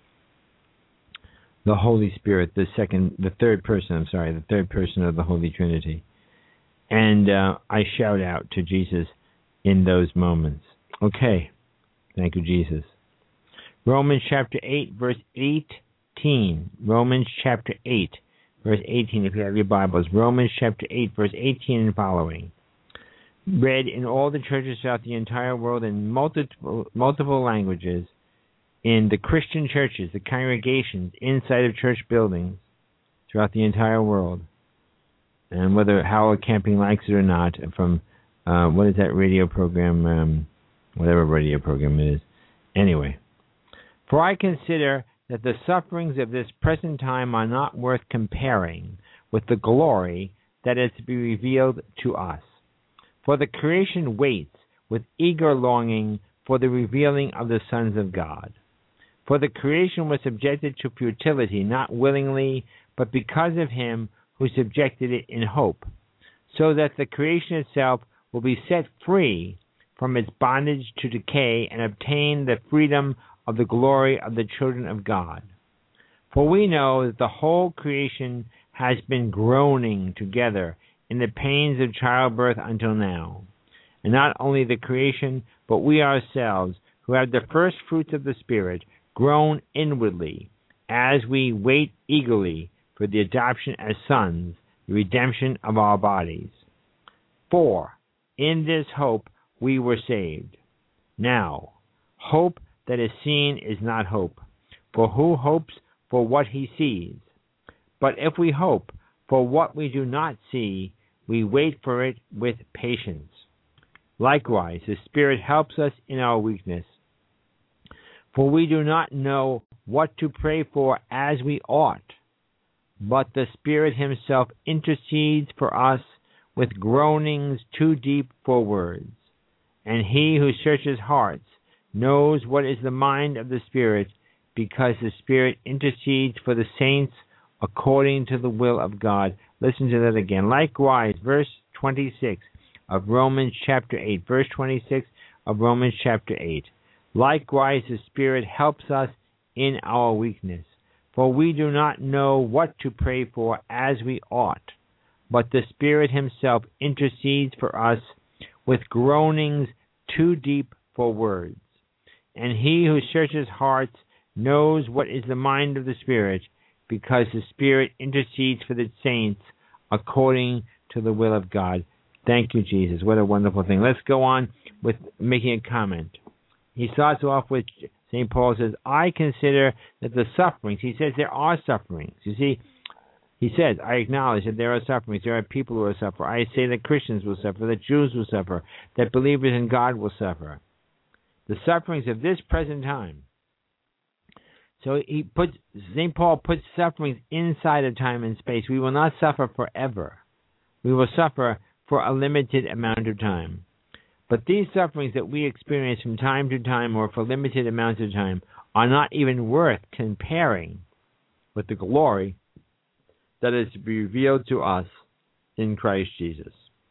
The Holy Spirit, the third person of the Holy Trinity. And I shout out to Jesus in those moments. Okay. Thank you, Jesus. Romans chapter 8, verse 18. Romans chapter 8, verse 18, if you have your Bibles. Romans chapter 8, verse 18 and following. Read in all the churches throughout the entire world in multiple languages, in the Christian churches, the congregations, inside of church buildings throughout the entire world. And whether Howard Camping likes it or not, from, what is that radio program, whatever radio program it is. Anyway, for I consider that the sufferings of this present time are not worth comparing with the glory that is to be revealed to us. For the creation waits with eager longing for the revealing of the sons of God. For the creation was subjected to futility, not willingly, but because of him who subjected it in hope, so that the creation itself will be set free from its bondage to decay and obtain the freedom of the glory of the children of God. For we know that the whole creation has been groaning together in the pains of childbirth until now. And not only the creation, but we ourselves, who have the first fruits of the Spirit, groan inwardly, as we wait eagerly for the adoption as sons, the redemption of our bodies. For in this hope we were saved. Now, hope that is seen is not hope, for who hopes for what he sees? But if we hope for what we do not see, we wait for it with patience. Likewise, the Spirit helps us in our weakness, for we do not know what to pray for as we ought, but the Spirit himself intercedes for us with groanings too deep for words. And he who searches hearts knows what is the mind of the Spirit, because the Spirit intercedes for the saints according to the will of God. Listen to that again. Likewise, verse 26 of Romans chapter 8. Verse 26 of Romans chapter 8. Likewise, the Spirit helps us in our weakness, for we do not know what to pray for as we ought, but the Spirit himself intercedes for us with groanings too deep for words. And he who searches hearts knows what is the mind of the Spirit, because the Spirit intercedes for the saints according to the will of God. Thank you, Jesus. What a wonderful thing. Let's go on with making a comment. He starts off with, St. Paul says, I consider that the sufferings, he says there are sufferings. You see, he says, I acknowledge that there are sufferings. There are people who will suffer. I say that Christians will suffer, that Jews will suffer, that believers in God will suffer. The sufferings of this present time. So St. Paul puts sufferings inside of time and space. We will not suffer forever. We will suffer for a limited amount of time. But these sufferings that we experience from time to time or for limited amounts of time are not even worth comparing with the glory that is to be revealed to us in Christ Jesus.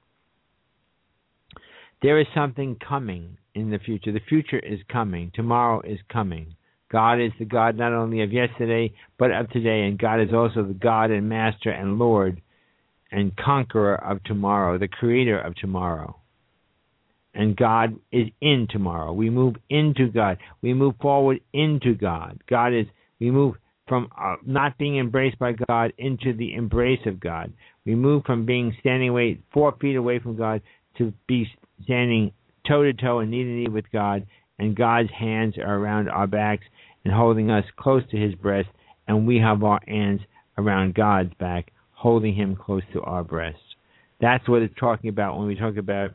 There is something coming in the future. The future is coming. Tomorrow is coming. God is the God not only of yesterday, but of today. And God is also the God and Master and Lord and Conqueror of tomorrow, the Creator of tomorrow. And God is in tomorrow. We move into God. We move forward into God. We move from not being embraced by God into the embrace of God. We move from standing 4 feet away from God to be standing toe-to-toe and knee-to-knee with God, and God's hands are around our backs and holding us close to His breast, and we have our hands around God's back, holding Him close to our breast. That's what it's talking about when we talk about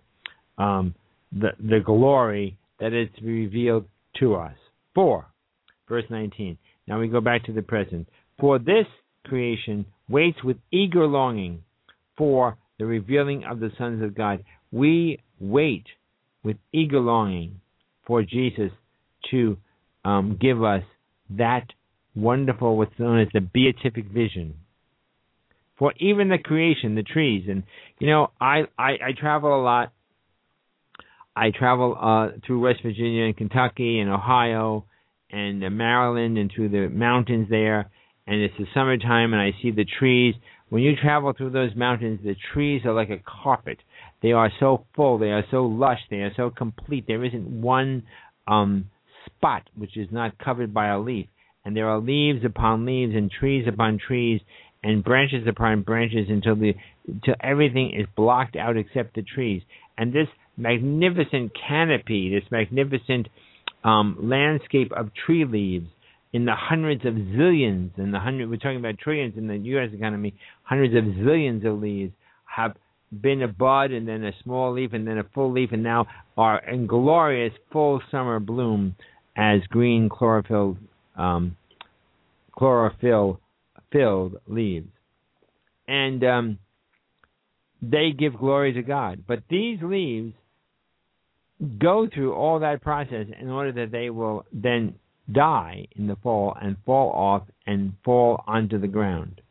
the glory that is to be revealed to us. 4, verse 19. Now we go back to the present. For this creation waits with eager longing for the revealing of the sons of God. We wait with eager longing for Jesus to give us that wonderful, what's known as the beatific vision. For even the creation, the trees, and I travel a lot. I travel through West Virginia and Kentucky and Ohio and Maryland and through the mountains there, and it's the summertime, and I see the trees. When you travel through those mountains, the trees are like a carpet. They are so full, they are so lush, they are so complete. There isn't one spot which is not covered by a leaf. And there are leaves upon leaves and trees upon trees and branches upon branches until everything is blocked out except the trees. And this magnificent canopy, this magnificent landscape of tree leaves in the hundreds of zillions, we're talking about trillions in the U.S. economy, hundreds of zillions of leaves have been a bud and then a small leaf and then a full leaf and now are in glorious full summer bloom as green chlorophyll-filled leaves. And they give glory to God. But these leaves go through all that process in order that they will then die in the fall and fall off and fall onto the ground.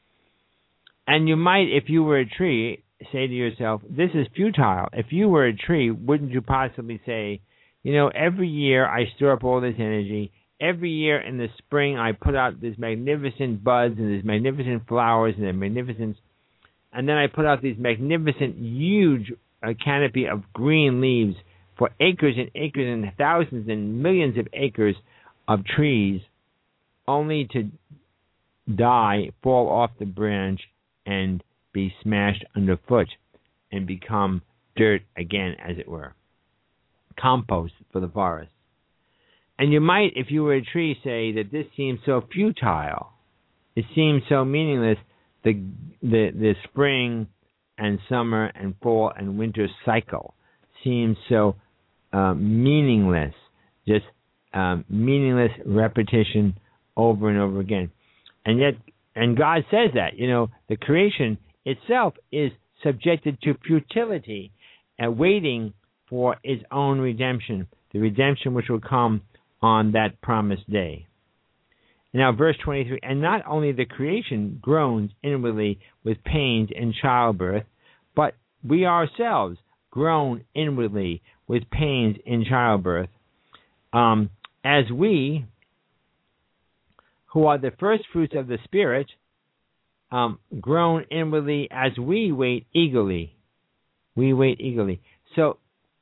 And you might, if you were a tree, say to yourself, this is futile. If you were a tree, wouldn't you possibly say, every year I store up all this energy. Every year in the spring I put out these magnificent buds and these magnificent flowers and and then I put out these magnificent, huge canopy of green leaves for acres and acres and thousands and millions of acres of trees, only to die, fall off the branch, and be smashed underfoot and become dirt again, as it were. Compost for the forest. And you might, if you were a tree, say that this seems so futile. It seems so meaningless. The spring and summer and fall and winter cycle seems so meaningless. Just meaningless repetition over and over again. And God says that, the creation itself is subjected to futility and waiting for its own redemption, the redemption which will come on that promised day. Now, verse 23, and not only the creation groans inwardly with pains in childbirth, but we ourselves groan inwardly with pains in childbirth, as we, who are the first fruits of the Spirit, groan inwardly as we wait eagerly. We wait eagerly. So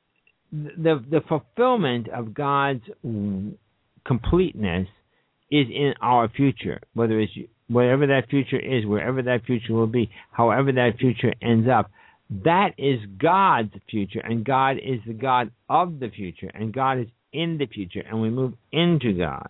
the fulfillment of God's completeness is in our future, whatever that future is, wherever that future will be, however that future ends up. That is God's future, and God is the God of the future, and God is in the future, and we move into God.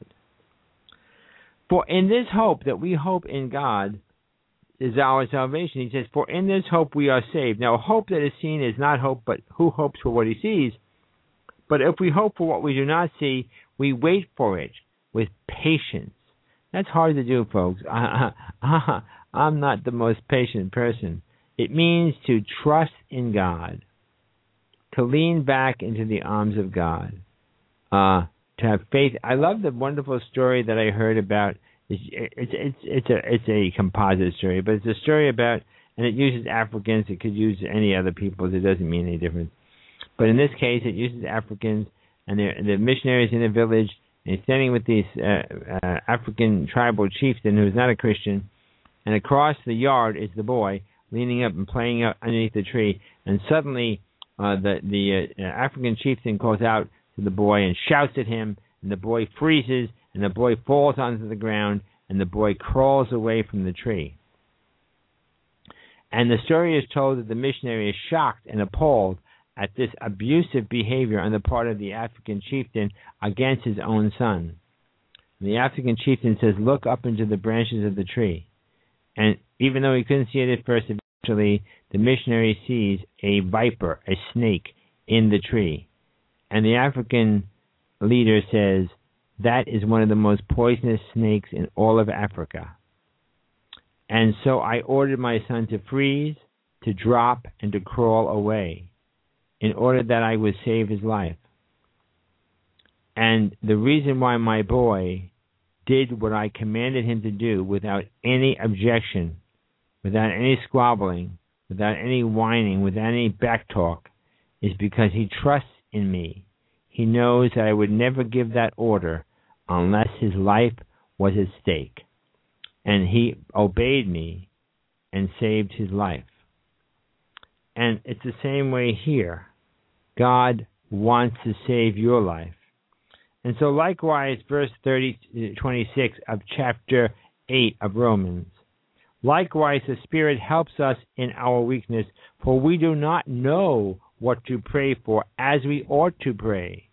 For in this hope that we hope in God is our salvation. He says, for in this hope we are saved. Now, hope that is seen is not hope, but who hopes for what he sees? But if we hope for what we do not see, we wait for it with patience. That's hard to do, folks. I'm not the most patient person. It means to trust in God, to lean back into the arms of God, to have faith. I love the wonderful story that I heard about. It's a composite story, but it's a story about, and it uses Africans. It could use any other peoples. It doesn't mean any difference. But in this case, it uses Africans, and the missionaries in a village, and he's standing with this African tribal chieftain who's not a Christian, and across the yard is the boy leaning up and playing up underneath the tree, and suddenly the African chieftain calls out to the boy and shouts at him, and the boy freezes, and the boy falls onto the ground, and the boy crawls away from the tree. And the story is told that the missionary is shocked and appalled at this abusive behavior on the part of the African chieftain against his own son. And the African chieftain says, "Look up into the branches of the tree." And even though he couldn't see it at first, eventually the missionary sees a viper, a snake, in the tree. And the African leader says, "That is one of the most poisonous snakes in all of Africa. And so I ordered my son to freeze, to drop, and to crawl away, in order that I would save his life. And the reason why my boy did what I commanded him to do without any objection, without any squabbling, without any whining, without any backtalk, is because he trusts in me. He knows that I would never give that order unless his life was at stake. And he obeyed me and saved his life." And it's the same way here. God wants to save your life. And so likewise, verse 26 of chapter 8 of Romans. "Likewise, the Spirit helps us in our weakness, for we do not know what to pray for as we ought to pray.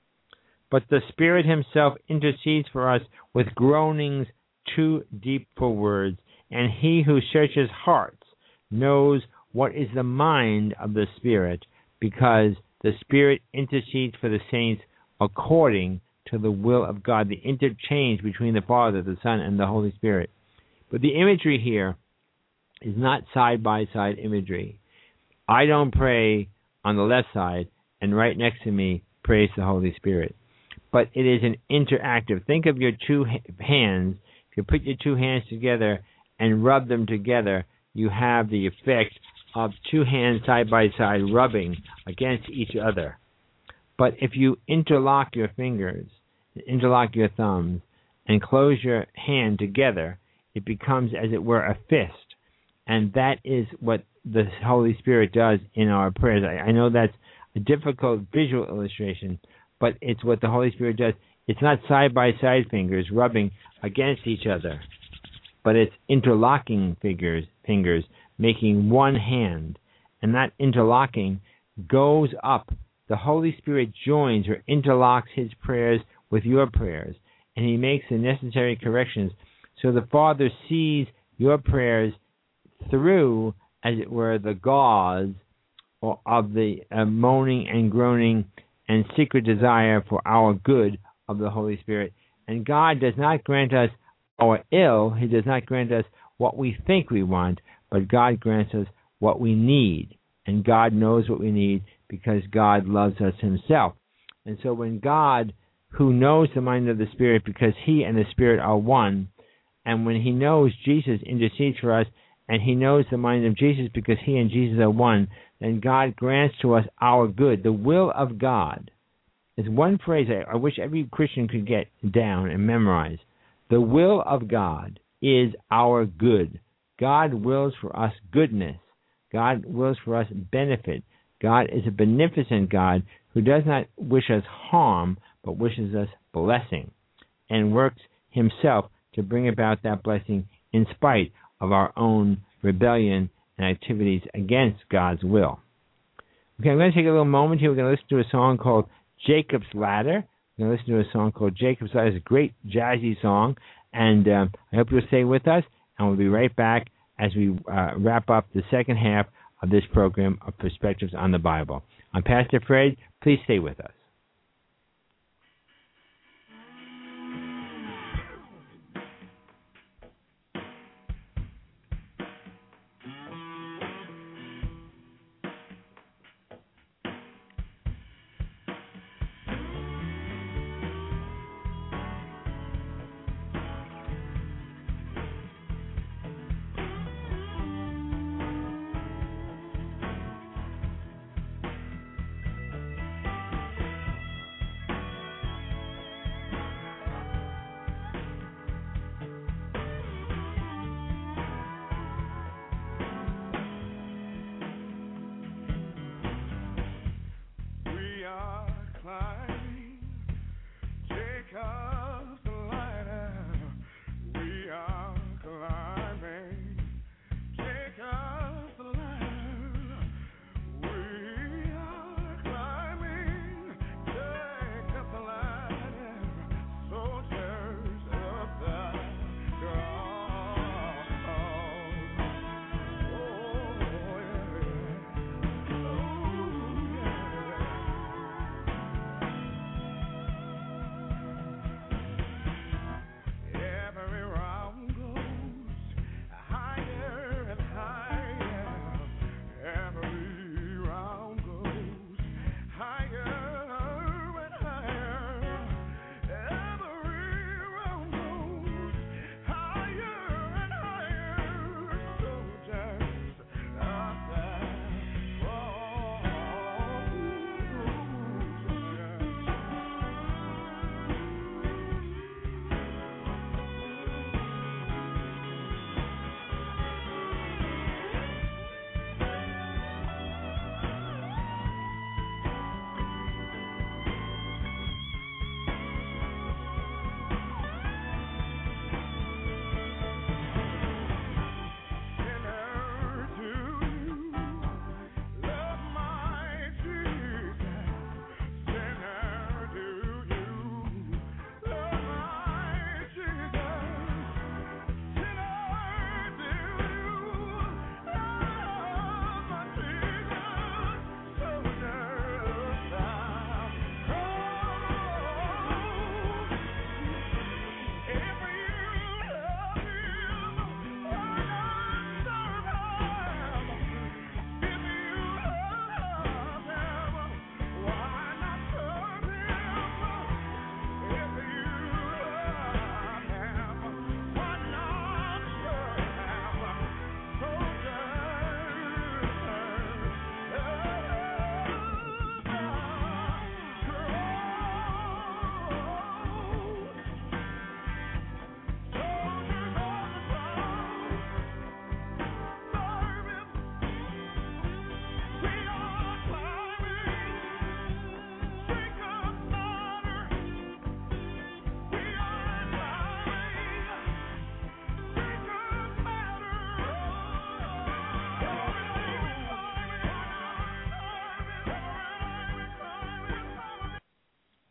But the Spirit himself intercedes for us with groanings too deep for words, and he who searches hearts knows what is the mind of the Spirit, because the Spirit intercedes for the saints according to the will of God." The interchange between the Father, the Son, and the Holy Spirit. But the imagery here is not side-by-side imagery. I don't pray on the left side, and right next to me prays the Holy Spirit. But it is an interactive. Think of your two hands. If you put your two hands together and rub them together, you have the effect of two hands side by side rubbing against each other. But if you interlock your fingers, interlock your thumbs, and close your hand together, it becomes, as it were, a fist. And that is what the Holy Spirit does in our prayers. I know that's a difficult visual illustration, but it's what the Holy Spirit does. It's not side-by-side fingers rubbing against each other, but it's interlocking fingers making one hand. And that interlocking goes up. The Holy Spirit joins or interlocks his prayers with your prayers, and he makes the necessary corrections. So the Father sees your prayers through, as it were, the gauze of the moaning and groaning and secret desire for our good of the Holy Spirit. And God does not grant us our ill. He does not grant us what we think we want, but God grants us what we need. And God knows what we need because God loves us himself. And so when God, who knows the mind of the Spirit because he and the Spirit are one, and when he knows Jesus intercedes for us, and he knows the mind of Jesus because he and Jesus are one, then God grants to us our good. The will of God is one phrase I wish every Christian could get down and memorize. The will of God is our good. God wills for us goodness. God wills for us benefit. God is a beneficent God who does not wish us harm, but wishes us blessing, and works himself to bring about that blessing in spite of our own rebellion and activities against God's will. Okay, I'm going to take a little moment here. We're going to listen to a song called Jacob's Ladder. We're going to listen to a song called Jacob's Ladder. It's a great jazzy song, and I hope you'll stay with us, and we'll be right back as we wrap up the second half of this program of Perspectives on the Bible. I'm Pastor Fred. Please stay with us.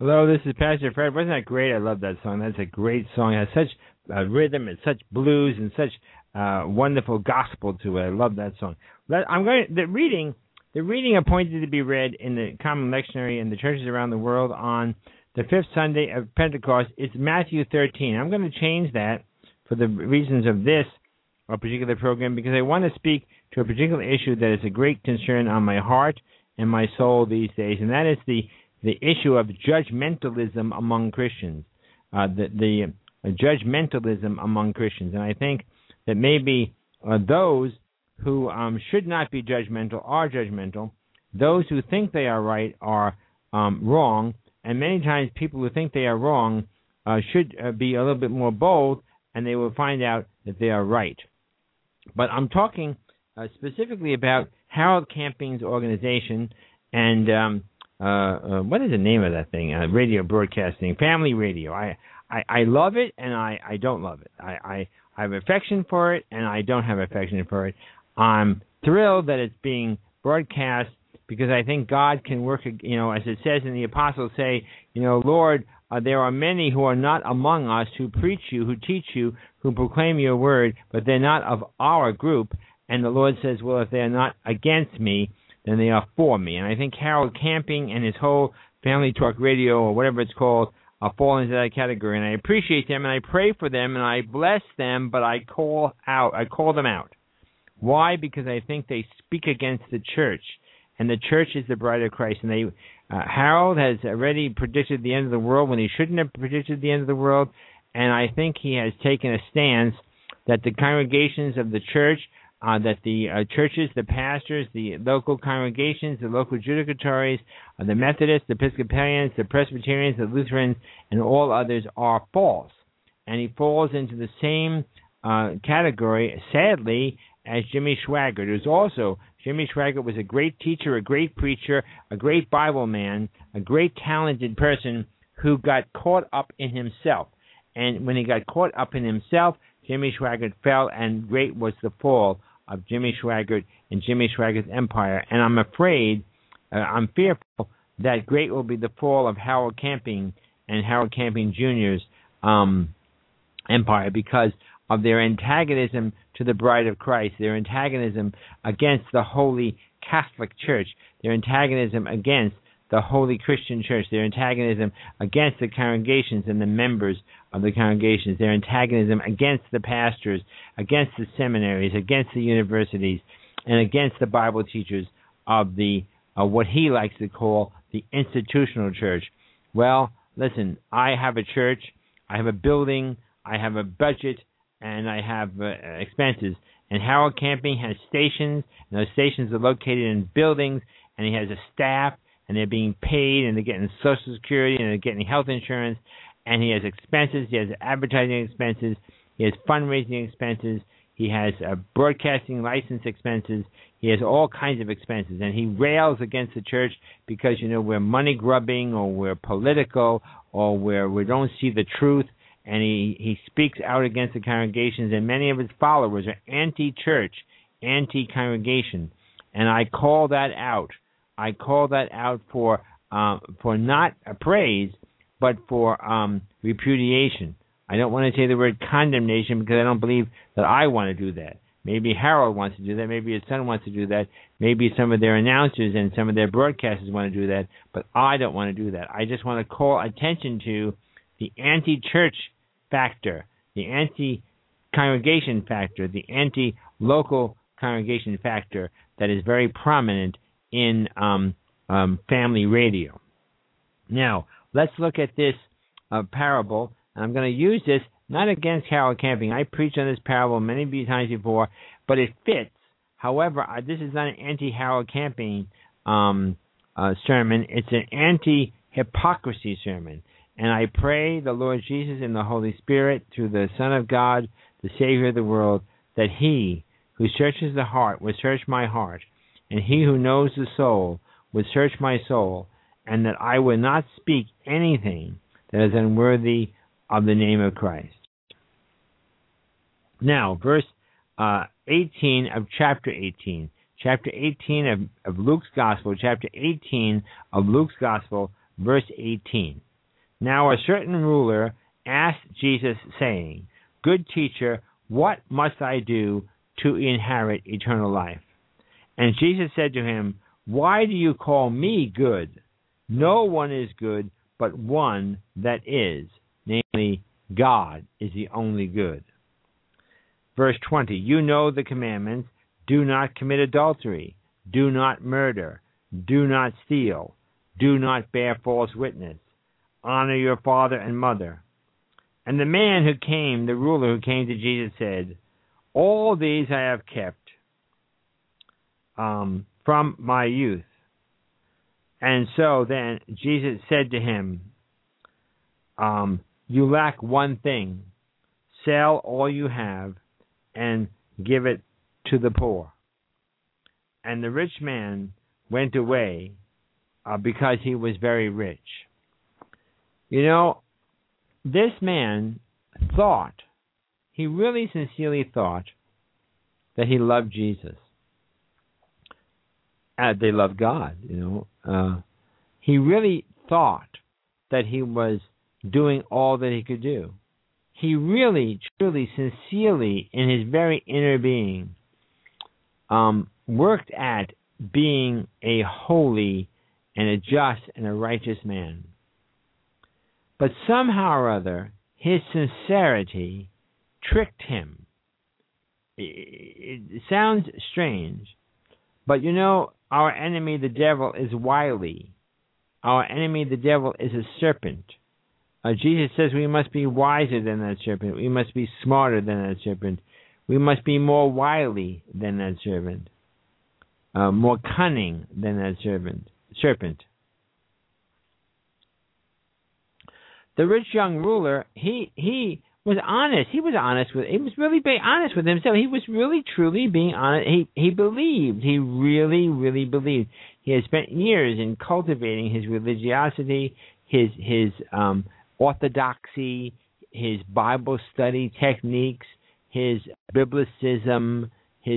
Hello, this is Pastor Fred. Wasn't that great? I love that song. That's a great song. It has such rhythm and such blues and such wonderful gospel to it. I love that song. The reading appointed to be read in the Common Lectionary in the churches around the world on the fifth Sunday of Pentecost is Matthew 13. I'm going to change that for the reasons of this particular program because I want to speak to a particular issue that is a great concern on my heart and my soul these days, and that is the issue of judgmentalism among Christians, the judgmentalism among Christians. And I think that maybe those who should not be judgmental are judgmental. Those who think they are right are wrong. And many times people who think they are wrong should be a little bit more bold, and they will find out that they are right. But I'm talking specifically about Harold Camping's organization and what is the name of that thing? Radio broadcasting, Family Radio. I love it and I don't love it. I have affection for it and I don't have affection for it. I'm thrilled that it's being broadcast because I think God can work, as it says in the Apostles say, Lord, there are many who are not among us who preach you, who teach you, who proclaim your word, but they're not of our group. And the Lord says, well, if they're not against me, then they are for me. And I think Harold Camping and his whole Family Talk Radio or whatever it's called fall into that category. And I appreciate them and I pray for them and I bless them, but I call them out. Why? Because I think they speak against the church. And the church is the bride of Christ. And Harold has already predicted the end of the world when he shouldn't have predicted the end of the world. And I think he has taken a stance that the congregations of the church, that the churches, the pastors, the local congregations, the local judicatories, the Methodists, the Episcopalians, the Presbyterians, the Lutherans, and all others are false. And he falls into the same category, sadly, as Jimmy Swaggart, who's also, Jimmy Swaggart was a great teacher, a great preacher, a great Bible man, a great talented person who got caught up in himself. And when he got caught up in himself, Jimmy Swaggart fell, and great was the fall of Jimmy Swaggart and Jimmy Swaggart's empire. And I'm afraid, I'm fearful that great will be the fall of Harold Camping and Harold Camping Jr.'s empire because of their antagonism to the bride of Christ, their antagonism against the Holy Catholic Church, their antagonism against the Holy Christian Church, their antagonism against the congregations and the members of the congregations, their antagonism against the pastors, against the seminaries, against the universities, and against the Bible teachers of the what he likes to call the institutional church. Well, listen, I have a church, I have a building, I have a budget, and I have expenses. And Harold Camping has stations, and those stations are located in buildings, and he has a staff, and they're being paid, and they're getting Social Security, and they're getting health insurance, and he has expenses, he has advertising expenses, he has fundraising expenses, he has broadcasting license expenses, he has all kinds of expenses, and he rails against the church because, we're money grubbing, or we're political, or we don't see the truth, and he speaks out against the congregations, and many of his followers are anti-church, anti-congregation, and I call that out. I call that out for not praise, but for repudiation. I don't want to say the word condemnation because I don't believe that I want to do that. Maybe Harold wants to do that. Maybe his son wants to do that. Maybe some of their announcers and some of their broadcasters want to do that. But I don't want to do that. I just want to call attention to the anti-church factor, the anti-congregation factor, the anti-local congregation factor that is very prominent in family radio. Now, let's look at this parable. And I'm going to use this not against Harold Camping. I preached on this parable many times before, but it fits. However, this is not an anti-Harold Camping sermon. It's an anti-hypocrisy sermon. And I pray the Lord Jesus and the Holy Spirit, through the Son of God, the Savior of the world, that he who searches the heart would search my heart, and he who knows the soul would search my soul, and that I would not speak anything that is unworthy of the name of Christ. Now, verse 18 of chapter 18. Chapter 18 of Luke's Gospel, chapter 18 of Luke's Gospel, verse 18. Now a certain ruler asked Jesus, saying, Good teacher, what must I do to inherit eternal life? And Jesus said to him, Why do you call me good? No one is good but one that is, namely, God is the only good. Verse 20, you know the commandments. Do not commit adultery. Do not murder. Do not steal. Do not bear false witness. Honor your father and mother. And the man who came, the ruler who came to Jesus, said, All these I have kept from my youth. And so then Jesus said to him, You lack one thing. Sell all you have and give it to the poor. And the rich man went away because he was very rich. You know, this man thought, he really sincerely thought that he loved Jesus. They loved God, you know. He really thought that he was doing all that he could do. He really, truly, sincerely, in his very inner being, worked at being a holy and a just and a righteous man. But somehow or other, his sincerity tricked him. It sounds strange, but you know, our enemy, the devil, is wily. Our enemy, the devil, is a serpent. Jesus says we must be wiser than that serpent. We must be smarter than that serpent. We must be more wily than that serpent. More cunning than that serpent. The rich young ruler, he was honest. He was really being honest with himself. He was really, truly being honest. He believed. He really, really believed. He had spent years in cultivating his religiosity, his orthodoxy, his Bible study techniques, his biblicism, his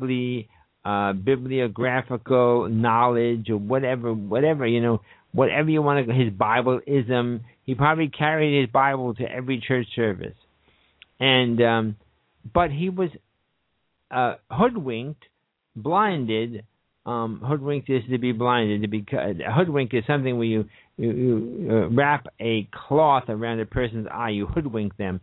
bibliographical knowledge, or whatever, you know, whatever you want to, his Bibleism. He probably carried his Bible to every church service. And but he was hoodwinked, blinded. Hoodwinked is to be blinded. Hoodwink is something where you wrap a cloth around a person's eye. You hoodwink them.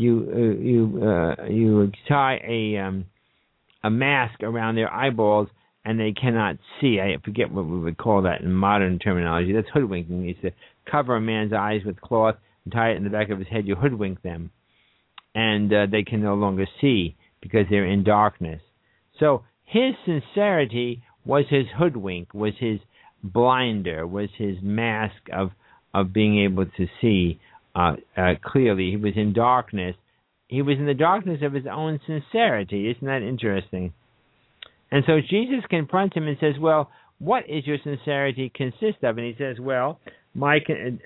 You tie a mask around their eyeballs, and they cannot see. I forget what we would call that in modern terminology. That's hoodwinking. It's to cover a man's eyes with cloth and tie it in the back of his head. You hoodwink them, and they can no longer see because they're in darkness. So his sincerity was his hoodwink, was his blinder, was his mask of being able to see clearly. He was in darkness. He was in the darkness of his own sincerity. Isn't that interesting? And so Jesus confronts him and says, well, what is your sincerity consist of? And he says, well, my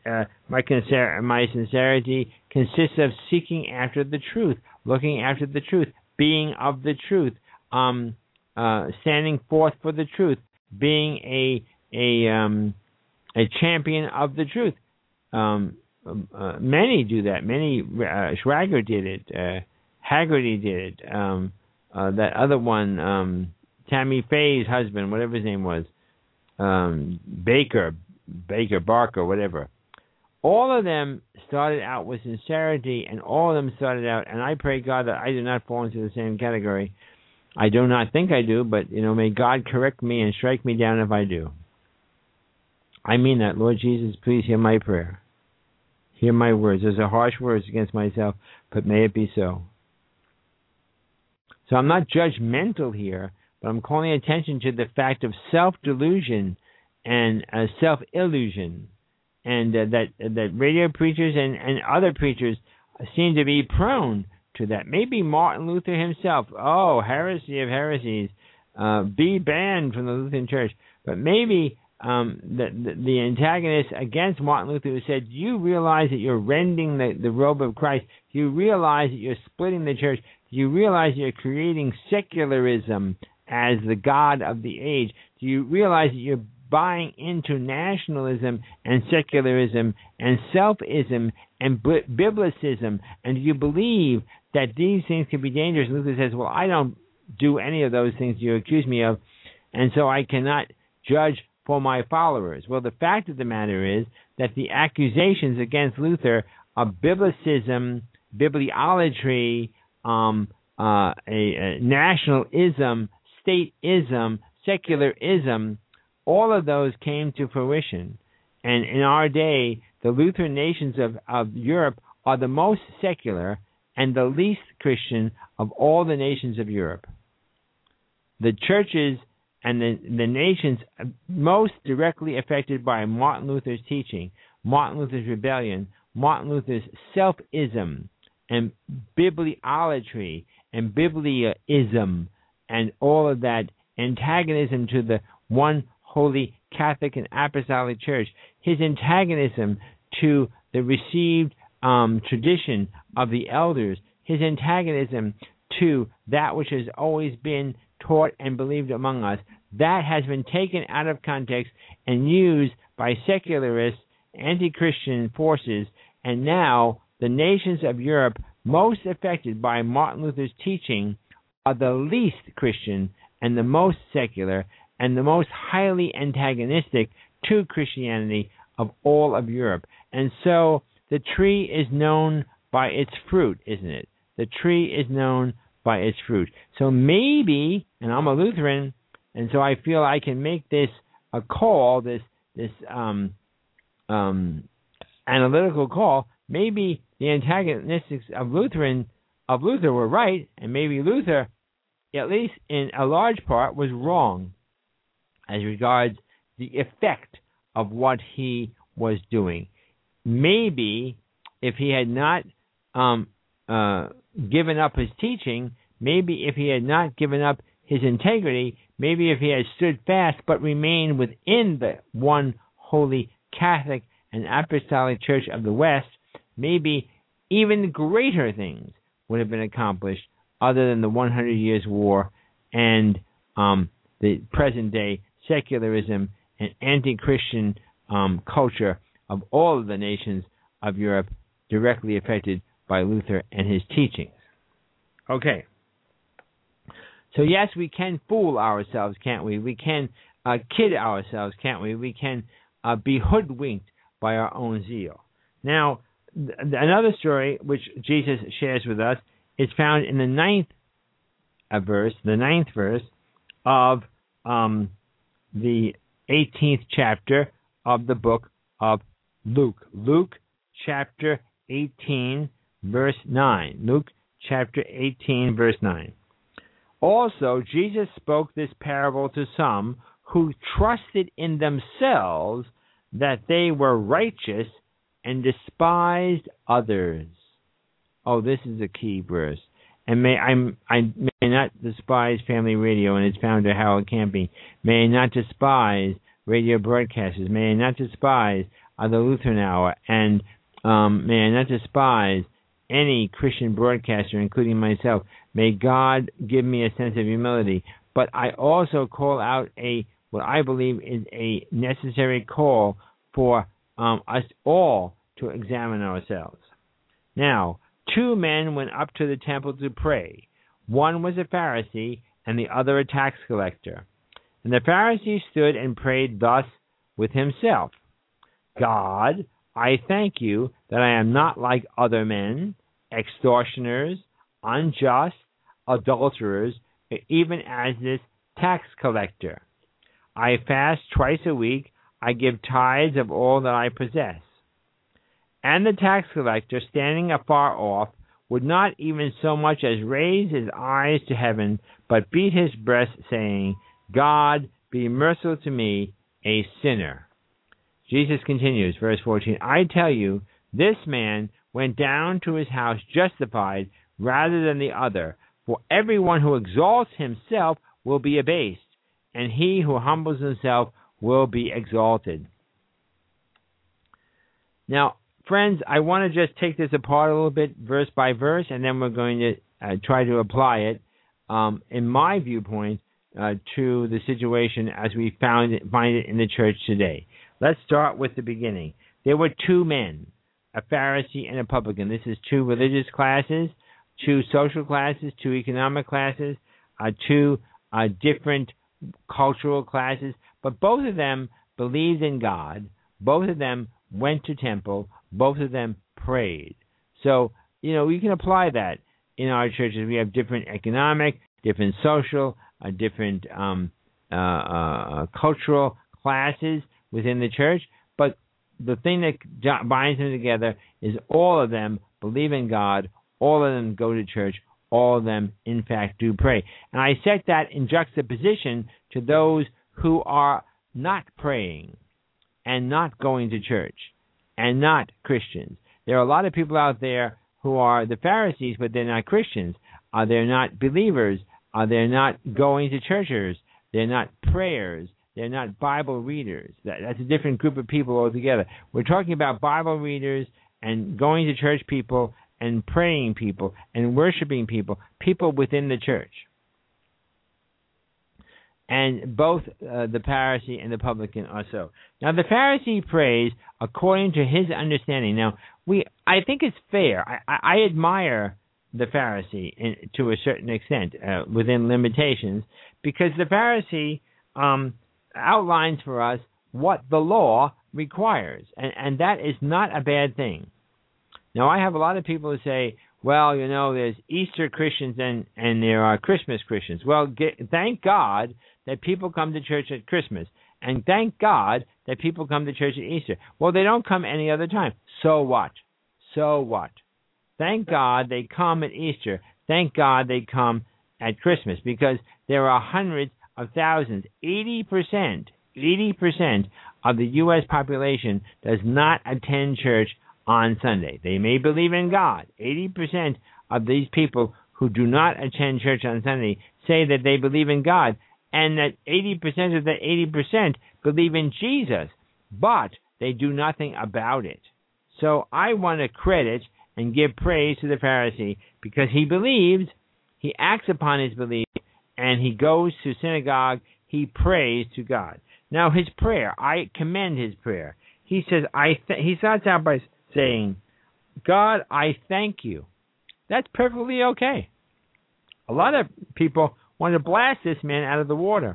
sincerity consists of seeking after the truth, looking after the truth, being of the truth, standing forth for the truth, being a champion of the truth. Many do that. Many, Schwager did it. Haggerty did it. That other one, Tammy Faye's husband, whatever his name was, Barker, whatever. All of them started out with sincerity, and all of them started out, and I pray God that I do not fall into the same category. I do not think I do, but, you know, may God correct me and strike me down if I do. I mean that. Lord Jesus, please hear my prayer. Hear my words. Those are harsh words against myself, but may it be so. So I'm not judgmental here, but I'm calling attention to the fact of self-delusion and self-illusion, and that radio preachers and other preachers seem to be prone to that. Maybe Martin Luther himself, heresy of heresies, be banned from the Lutheran Church. But maybe the antagonist against Martin Luther, who said, do you realize that you're rending the robe of Christ? Do you realize that you're splitting the church? Do you realize you're creating secularism as the God of the age? Do you realize that you're buying into nationalism and secularism and selfism and biblicism? And do you believe that these things can be dangerous? And Luther says, well, I don't do any of those things you accuse me of, and so I cannot judge for my followers. Well, the fact of the matter is that the accusations against Luther of biblicism, bibliolatry, a nationalism, stateism, secularism, all of those came to fruition. And in our day, the Lutheran nations of Europe are the most secular and the least Christian of all the nations of Europe. The churches and the nations most directly affected by Martin Luther's teaching, Martin Luther's rebellion, Martin Luther's selfism and bibliolatry and bibliaism and all of that antagonism to the one holy Catholic and Apostolic Church, his antagonism to the received tradition of the elders, his antagonism to that which has always been taught and believed among us, that has been taken out of context and used by secularists, anti-Christian forces, and now the nations of Europe most affected by Martin Luther's teaching are the least Christian and the most secular and the most highly antagonistic to Christianity of all of Europe. And so the tree is known by its fruit, isn't it? The tree is known by its fruit. So maybe, and I'm a Lutheran, and so I feel I can make this a call, this analytical call. Maybe the antagonists of Luther were right, and maybe Luther, at least in a large part, was wrong as regards the effect of what he was doing. Maybe if he had not given up his teaching, maybe if he had not given up his integrity, maybe if he had stood fast but remained within the one holy Catholic and Apostolic Church of the West, maybe even greater things would have been accomplished other than the 100 Years' War and the present-day secularism and anti-Christian culture of all of the nations of Europe directly affected by Luther and his teachings. Okay. So yes, we can fool ourselves, can't we? We can kid ourselves, can't we? We can be hoodwinked by our own zeal. Now, another story which Jesus shares with us is found in the ninth verse of the 18th chapter of the book of Luke. Luke chapter 18, verse 9. Luke chapter 18, verse 9. Also, Jesus spoke this parable to some who trusted in themselves that they were righteous and despised others. Oh, this is a key verse. And I may not despise Family Radio and its founder, Harold Camping. May I not despise radio broadcasters. May I not despise the Lutheran Hour. And may I not despise any Christian broadcaster, including myself. May God give me a sense of humility. But I also call out what I believe is a necessary call for us all to examine ourselves. Now, 2 men went up to the temple to pray. One was a Pharisee and the other a tax collector. And the Pharisee stood and prayed thus with himself: God, I thank you that I am not like other men, extortioners, unjust, adulterers, even as this tax collector. I fast twice a week. I give tithes of all that I possess. And the tax collector, standing afar off, would not even so much as raise his eyes to heaven, but beat his breast, saying, God, be merciful to me, a sinner. Jesus continues, verse 14, I tell you, this man went down to his house justified rather than the other. For everyone who exalts himself will be abased, and he who humbles himself will be exalted. Now, friends, I want to just take this apart a little bit, verse by verse, and then we're going to try to apply it. In my viewpoint, to the situation as we find it in the church today. Let's start with the beginning. There were two men, a Pharisee and a publican. This is two religious classes, two social classes, two economic classes, two different cultural classes, but both of them believed in God. Both of them went to temple. Both of them prayed. So, we can apply that in our churches. We have different economic, different social, different cultural classes within the church, but the thing that binds them together is all of them believe in God, all of them go to church, all of them, in fact, do pray. And I set that in juxtaposition to those who are not praying and not going to church and not Christians. There are a lot of people out there who are the Pharisees, but they're not Christians. They're not believers. They're not going to churches. They're not prayers. They're not Bible readers. That's a different group of people altogether. We're talking about Bible readers and going to church people and praying people and worshiping people, people within the church. And both the Pharisee and the publican are so. Now, the Pharisee prays according to his understanding. Now, I think it's fair. I admire the Pharisee to a certain extent, within limitations, because the Pharisee outlines for us what the law requires, and that is not a bad thing. Now, I have a lot of people who say, well, there's Easter Christians and there are Christmas Christians. Well, thank God that people come to church at Christmas, and thank God that people come to church at Easter. Well, they don't come any other time. So what? So what? Thank God they come at Easter. Thank God they come at Christmas, because there are hundreds of thousands. 80% of the U.S. population does not attend church on Sunday. They may believe in God. 80% of these people who do not attend church on Sunday say that they believe in God, and that 80% of that 80% believe in Jesus, but they do nothing about it. So I want to credit and give praise to the Pharisee, because he believes, he acts upon his belief, and he goes to synagogue, he prays to God. Now, his prayer, I commend his prayer. He says, he starts out by saying, God, I thank you. That's perfectly okay. A lot of people want to blast this man out of the water.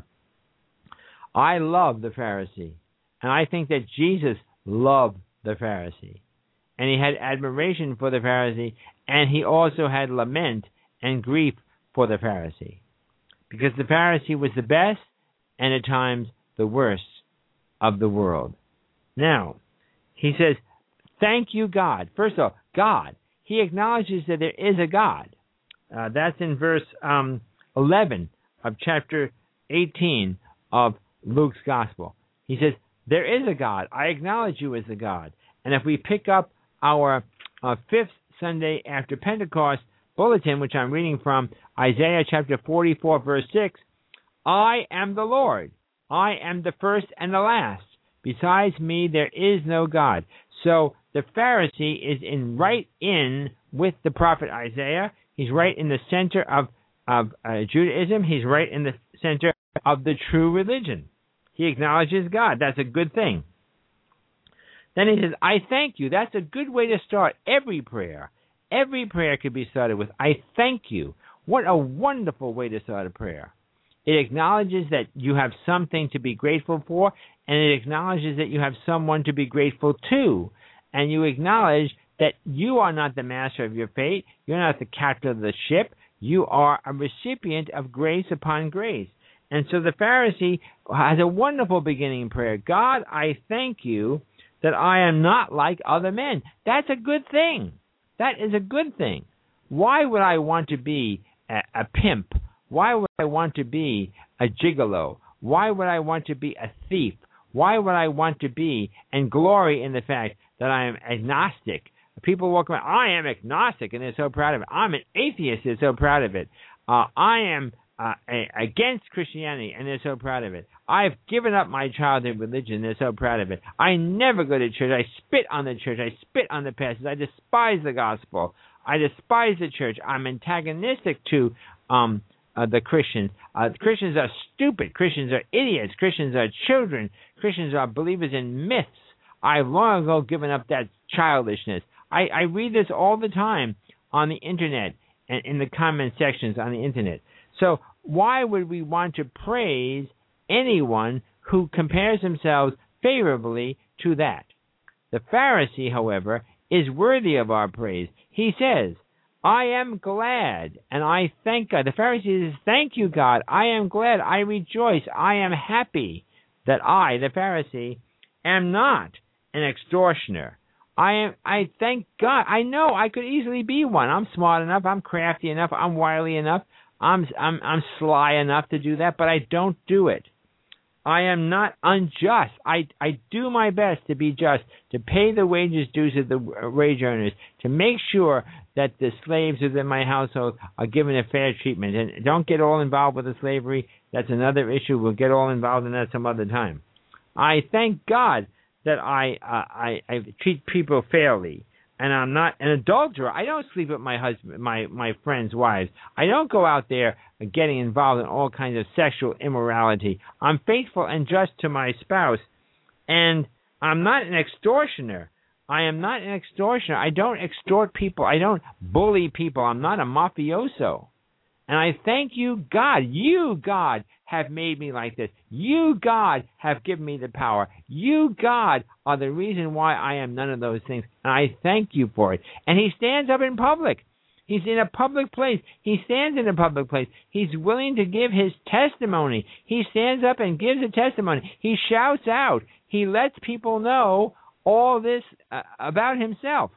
I love the Pharisee, and I think that Jesus loved the Pharisee. And he had admiration for the Pharisee, and he also had lament and grief for the Pharisee, because the Pharisee was the best and at times the worst of the world. Now, he says, thank you, God. First of all, God. He acknowledges that there is a God. That's in verse 11 of chapter 18 of Luke's Gospel. He says, there is a God. I acknowledge you as the God. And if we pick up our fifth Sunday after Pentecost bulletin, which I'm reading from Isaiah chapter 44, verse 6, I am the Lord. I am the first and the last. Besides me, there is no God. So the Pharisee is right in with the prophet Isaiah. He's right in the center of Judaism. He's right in the center of the true religion. He acknowledges God. That's a good thing. Then he says, I thank you. That's a good way to start every prayer. Every prayer could be started with, I thank you. What a wonderful way to start a prayer. It acknowledges that you have something to be grateful for, and it acknowledges that you have someone to be grateful to. And you acknowledge that you are not the master of your fate. You're not the captain of the ship. You are a recipient of grace upon grace. And so the Pharisee has a wonderful beginning prayer. God, I thank you that I am not like other men. That's a good thing. That is a good thing. Why would I want to be a pimp? Why would I want to be a gigolo? Why would I want to be a thief? Why would I want to be and glory in the fact that I am agnostic? People walk around, I am agnostic, and they're so proud of it. I'm an atheist, they're so proud of it. I am against Christianity, and they're so proud of it. I've given up my childhood religion, they're so proud of it. I never go to church. I spit on the church. I spit on the pastors. I despise the gospel. I despise the church. I'm antagonistic to the Christians. Christians are stupid. Christians are idiots. Christians are children. Christians are believers in myths. I've long ago given up that childishness. I read this all the time on the internet and in the comment sections on the internet. So why would we want to praise anyone who compares themselves favorably to that? The Pharisee, however, is worthy of our praise. He says, I am glad and I thank God. The Pharisee says, thank you, God. I am glad. I rejoice. I am happy that I, the Pharisee, am not an extortioner. I thank God. I know I could easily be one. I'm smart enough. I'm crafty enough. I'm wily enough. I'm sly enough to do that, but I don't do it. I am not unjust. I do my best to be just, to pay the wages due to the wage earners, to make sure that the slaves within my household are given a fair treatment. And don't get all involved with the slavery. That's another issue. We'll get all involved in that some other time. I thank God that I treat people fairly, and I'm not an adulterer. I don't sleep with my husband, my friends' wives. I don't go out there getting involved in all kinds of sexual immorality. I'm faithful and just to my spouse, and I'm not an extortioner. I am not an extortioner. I don't extort people. I don't bully people. I'm not a mafioso. And I thank you, God. You, God, have made me like this. You, God, have given me the power. You, God, are the reason why I am none of those things. And I thank you for it. And he stands up in public. He's in a public place. He stands in a public place. He's willing to give his testimony. He stands up and gives a testimony. He shouts out. He lets people know all this about himself.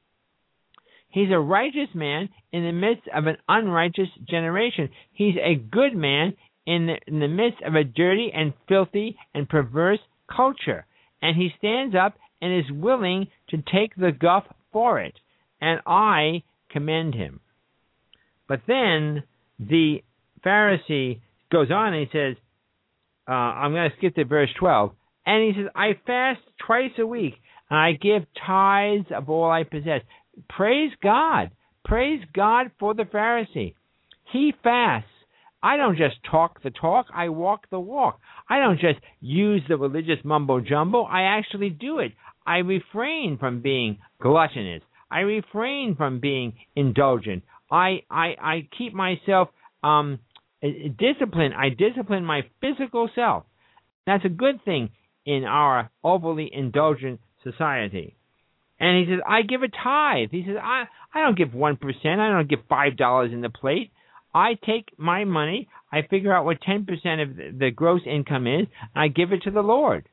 He's a righteous man in the midst of an unrighteous generation. He's a good man in the midst of a dirty and filthy and perverse culture. And he stands up and is willing to take the guff for it. And I commend him. But then the Pharisee goes on and he says, I'm going to skip to verse 12. And he says, I fast twice a week and I give tithes of all I possess. Praise God. Praise God for the Pharisee. He fasts. I don't just talk the talk, I walk the walk. I don't just use the religious mumbo-jumbo, I actually do it. I refrain from being gluttonous. I refrain from being indulgent. I keep myself disciplined. I discipline my physical self. That's a good thing in our overly indulgent society. And he says, I give a tithe. He says, I don't give 1%. I don't give $5 in the plate. I take my money, I figure out what 10% of the gross income is, and I give it to the Lord.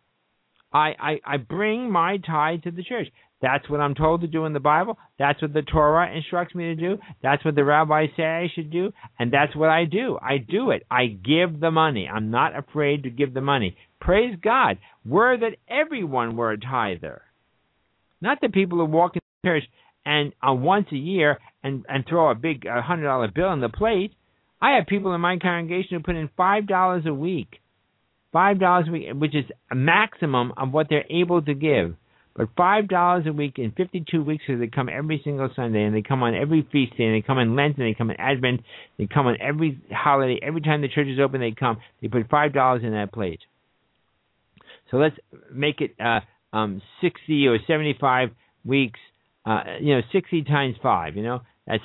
I bring my tithe to the church. That's what I'm told to do in the Bible. That's what the Torah instructs me to do. That's what the rabbis say I should do, and that's what I do. I do it. I give the money. I'm not afraid to give the money. Praise God. Were that everyone were a tither. Not the people who walk in the church and once a year and throw a big $100 bill in the plate. I have people in my congregation who put in $5 a week. $5 a week, which is a maximum of what they're able to give. But $5 a week in 52 weeks, so they come every single Sunday, and they come on every feast day, and they come in Lent, and they come in Advent, they come on every holiday. Every time the church is open, they come. They put $5 in that plate. So let's make it 60 or 75 weeks, 60 times 5, that's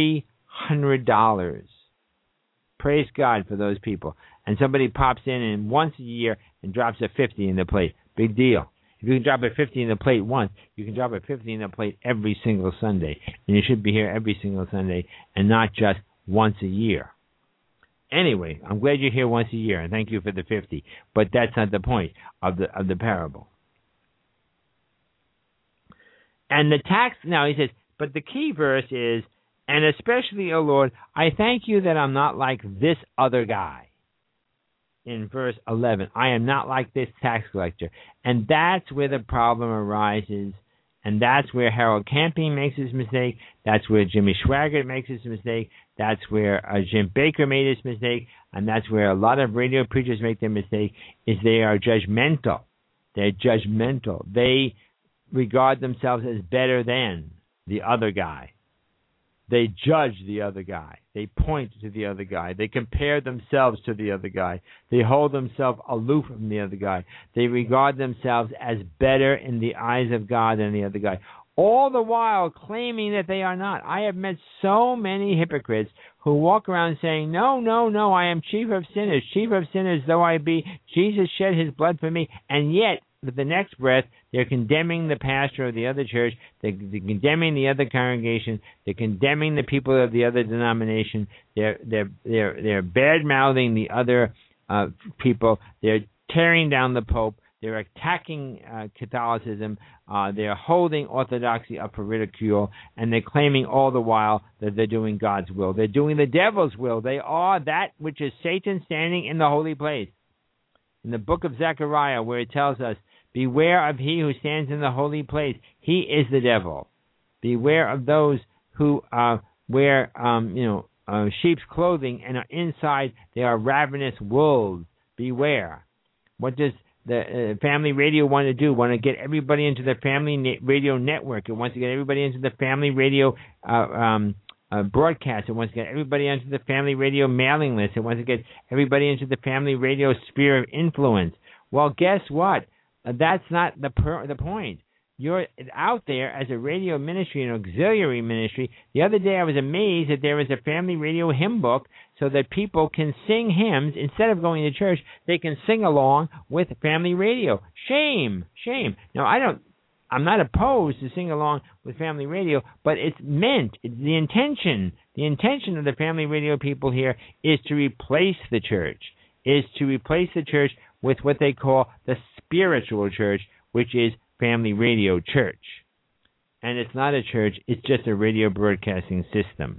$300. Praise God for those people. And somebody pops in and once a year and drops a 50 in the plate. Big deal. If you can drop a 50 in the plate once, you can drop a 50 in the plate every single Sunday. And you should be here every single Sunday and not just once a year. Anyway, I'm glad you're here once a year, and thank you for the 50. But that's not the point of the parable. And the tax, now he says, but the key verse is, and especially, O Lord, I thank you that I'm not like this other guy. In verse 11, I am not like this tax collector. And that's where the problem arises. And that's where Harold Camping makes his mistake. That's where Jimmy Swaggart makes his mistake. That's where Jim Baker made his mistake. And that's where a lot of radio preachers make their mistake, is they are judgmental. They're judgmental. They regard themselves as better than the other guy. They judge the other guy. They point to the other guy. They compare themselves to the other guy. They hold themselves aloof from the other guy. They regard themselves as better in the eyes of God than the other guy, all the while claiming that they are not. I have met so many hypocrites who walk around saying, no, no, no, I am chief of sinners though I be. Jesus shed his blood for me. And yet, with the next breath, they're condemning the pastor of the other church. They're condemning the other congregation. They're condemning the people of the other denomination. They're bad-mouthing the other people. They're tearing down the Pope. They're attacking Catholicism. They're holding Orthodoxy up for ridicule, and they're claiming all the while that they're doing God's will. They're doing the devil's will. They are that which is Satan standing in the holy place. In the book of Zechariah, where it tells us, beware of he who stands in the holy place. He is the devil. Beware of those who wear sheep's clothing and are inside they are ravenous wolves. Beware. What does the family radio want to do? Want to get everybody into the family radio network. It wants to get everybody into the family radio broadcast. It wants to get everybody into the family radio mailing list. It wants to get everybody into the family radio sphere of influence. Well, guess what? That's not the point. You're out there as a radio ministry, an auxiliary ministry. The other day I was amazed that there is a family radio hymn book so that people can sing hymns. Instead of going to church, they can sing along with family radio. Shame. Now, I'm not opposed to sing along with family radio, but it's meant, the intention of the family radio people here is to replace the church, with what they call the spiritual church, which is Family Radio Church. And it's not a church, it's just a radio broadcasting system.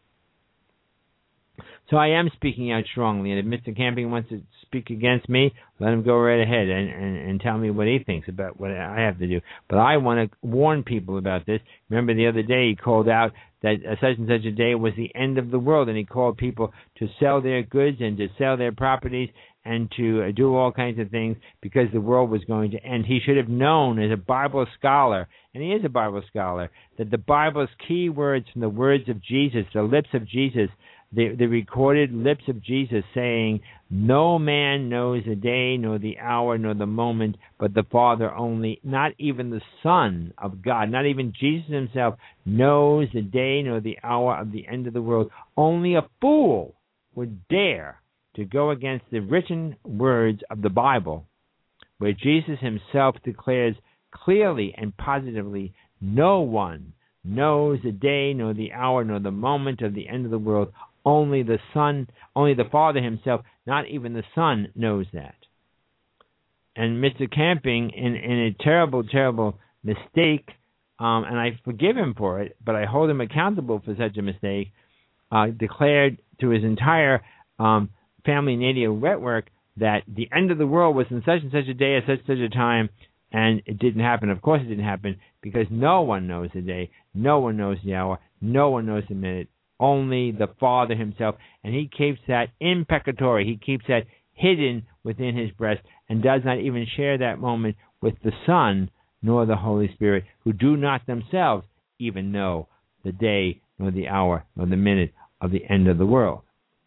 So I am speaking out strongly, and if Mr. Camping wants to speak against me, let him go right ahead and tell me what he thinks about what I have to do. But I want to warn people about this. Remember the other day he called out that such and such a day was the end of the world, and he called people to sell their goods and to sell their properties and to do all kinds of things because the world was going to end. He should have known as a Bible scholar, and he is a Bible scholar, that the Bible's key words from the words of Jesus, the lips of Jesus, the recorded lips of Jesus saying, no man knows the day, nor the hour, nor the moment, but the Father only. Not even the Son of God, not even Jesus himself knows the day, nor the hour of the end of the world. Only a fool would dare to go against the written words of the Bible, where Jesus himself declares clearly and positively, no one knows the day, nor the hour, nor the moment of the end of the world. Only the Son, only the Father himself, not even the Son knows that. And Mr. Camping, in a terrible, terrible mistake, and I forgive him for it, but I hold him accountable for such a mistake, declared to his entire family radio network that the end of the world was in such and such a day at such and such a time, and it didn't happen. Of course it didn't happen, because no one knows the day, no one knows the hour, no one knows the minute, only the Father himself, and he keeps that in peccatori. He keeps that hidden within his breast and does not even share that moment with the Son nor the Holy Spirit, who do not themselves even know the day nor the hour nor the minute of the end of the world.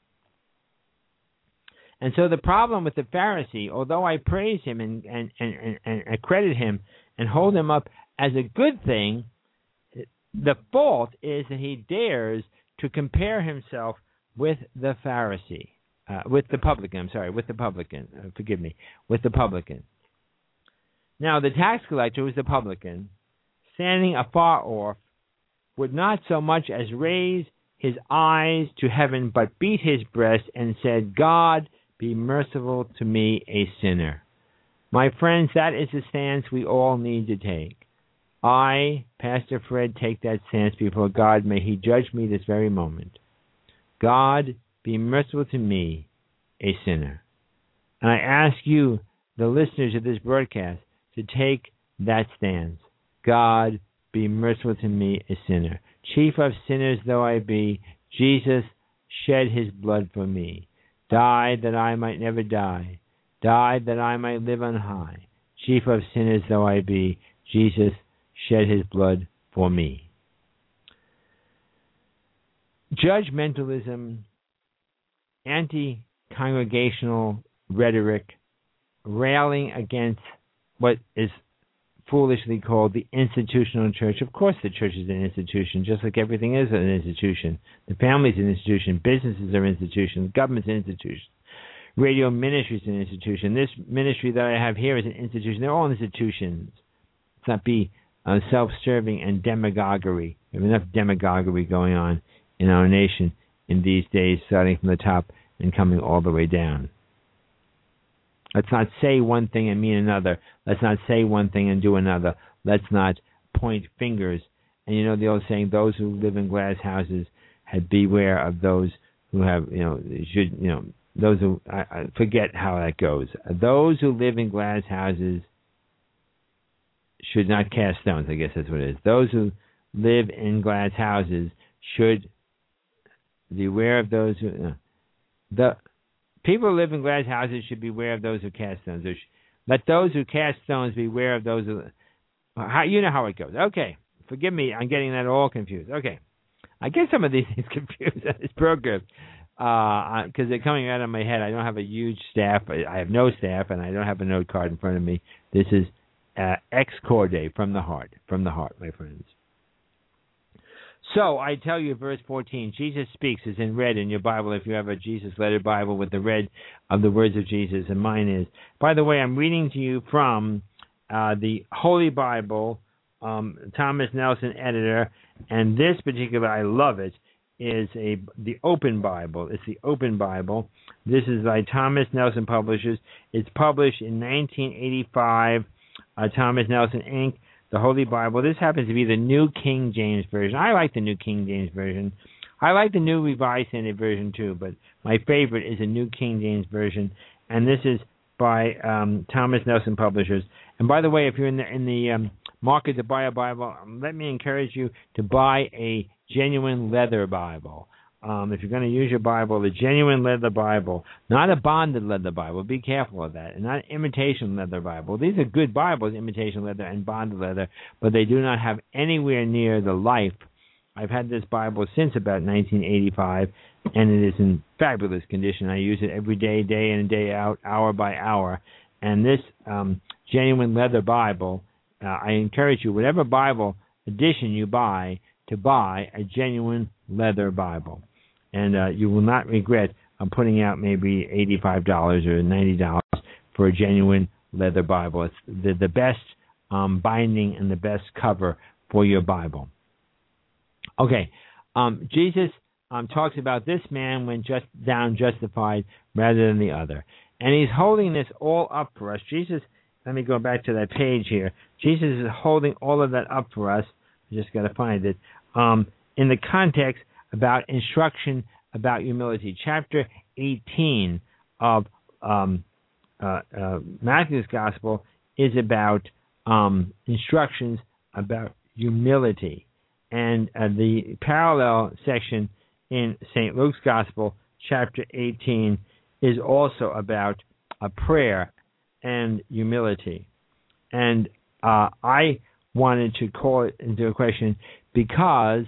And so the problem with the Pharisee, although I praise him and credit him and hold him up as a good thing, the fault is that he dares to compare himself with the Pharisee, with the publican. Now, the tax collector, who was the publican, standing afar off, would not so much as raise his eyes to heaven, but beat his breast and said, God, be merciful to me, a sinner. My friends, that is the stance we all need to take. I, Pastor Fred, take that stance before God. May he judge me this very moment. God, be merciful to me, a sinner. And I ask you, the listeners of this broadcast, to take that stance. God, be merciful to me, a sinner. Chief of sinners though I be, Jesus shed his blood for me. Died that I might never die. Died that I might live on high. Chief of sinners though I be, Jesus shed his blood for me. judgmentalism, anti-congregational rhetoric, railing against what is foolishly called the institutional church. Of course the church is an institution, just like everything is an institution. The family is an institution. Businesses are institutions. Government's an institution. Radio ministry is an institution. This ministry that I have here is an institution. They're all institutions. Let's not be self-serving and demagoguery. We have enough demagoguery going on in our nation in these days, starting from the top and coming all the way down. Let's not say one thing and mean another. Let's not say one thing and do another. Let's not point fingers. And you know the old saying, those who live in glass houses had beware of those who have, those who, I forget how that goes. Those who live in glass houses should not cast stones, I guess that's what it is. Those who live in glass houses should beware of those who... the people who live in glass houses should beware of those who cast stones. Let those who cast stones beware of those who... you know how it goes. Okay, forgive me, I'm getting that all confused. Okay, I get some of these things confused on this program because they're coming out of my head. I don't have a huge staff. I have no staff, and I don't have a note card in front of me. This is ex corde, from the heart, my friends. So I tell you, verse 14, Jesus speaks is in red in your Bible if you have a Jesus letter Bible with the red of the words of Jesus, and mine is. By the way, I'm reading to you from the Holy Bible, Thomas Nelson editor, and this particular, I love it, is the Open Bible. It's the Open Bible. This is by Thomas Nelson Publishers. It's published in 1985, Thomas Nelson Inc., the Holy Bible. This happens to be the New King James Version. I like the New King James Version. I like the New Revised Standard Version too, but my favorite is the New King James Version, and this is by Thomas Nelson Publishers. And by the way, if you're in the market to buy a Bible, let me encourage you to buy a genuine leather Bible. If you're going to use your Bible, the genuine leather Bible, not a bonded leather Bible. Be careful of that. And not imitation leather Bible. These are good Bibles, imitation leather and bonded leather, but they do not have anywhere near the life. I've had this Bible since about 1985, and it is in fabulous condition. I use it every day, day in and day out, hour by hour. And this genuine leather Bible, I encourage you, whatever Bible edition you buy, to buy a genuine leather Bible. And you will not regret putting out maybe $85 or $90 for a genuine leather Bible. It's the best binding and the best cover for your Bible. Okay, Jesus talks about this man when justified rather than the other. And he's holding this all up for us. Jesus, let me go back to that page here. Jesus is holding all of that up for us. I just got to find it. In the context about instruction about humility. Chapter 18 of Matthew's Gospel is about instructions about humility. And the parallel section in St. Luke's Gospel, chapter 18, is also about a prayer and humility. And I wanted to call it into a question because,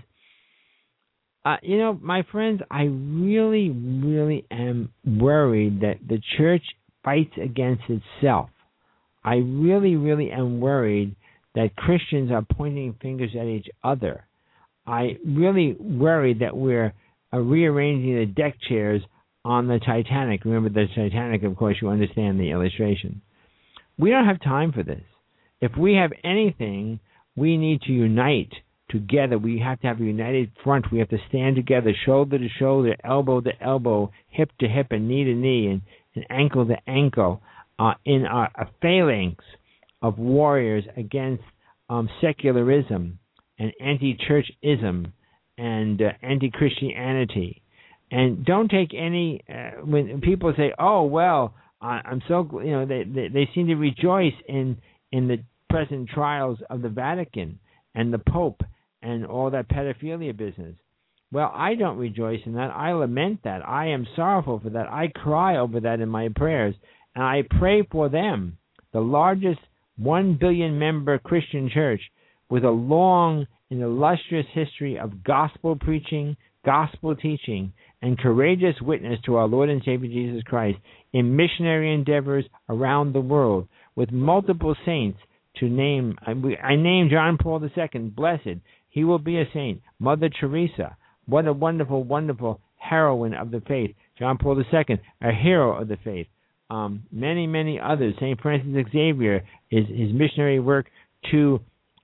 my friends, I really, really am worried that the church fights against itself. I really, really am worried that Christians are pointing fingers at each other. I really worry that we're rearranging the deck chairs on the Titanic. Remember the Titanic, of course, you understand the illustration. We don't have time for this. If we have anything, we need to unite together. We have to have a united front. We have to stand together, shoulder to shoulder, elbow to elbow, hip to hip, and knee to knee, and ankle to ankle in a phalanx of warriors against secularism and anti-churchism and anti-Christianity. And don't take any when people say, "Oh well, I'm so," they seem to rejoice in the present trials of the Vatican and the Pope and all that pedophilia business. Well, I don't rejoice in that. I lament that. I am sorrowful for that. I cry over that in my prayers, and I pray for them, the largest 1 billion member Christian church with a long and illustrious history of gospel preaching, gospel teaching, and courageous witness to our Lord and Savior Jesus Christ in missionary endeavors around the world, with multiple saints to name. I named John Paul II, blessed. He will be a saint. Mother Teresa, what a wonderful, wonderful heroine of the faith. John Paul II, a hero of the faith. Many, many others. St. Francis Xavier, his missionary work to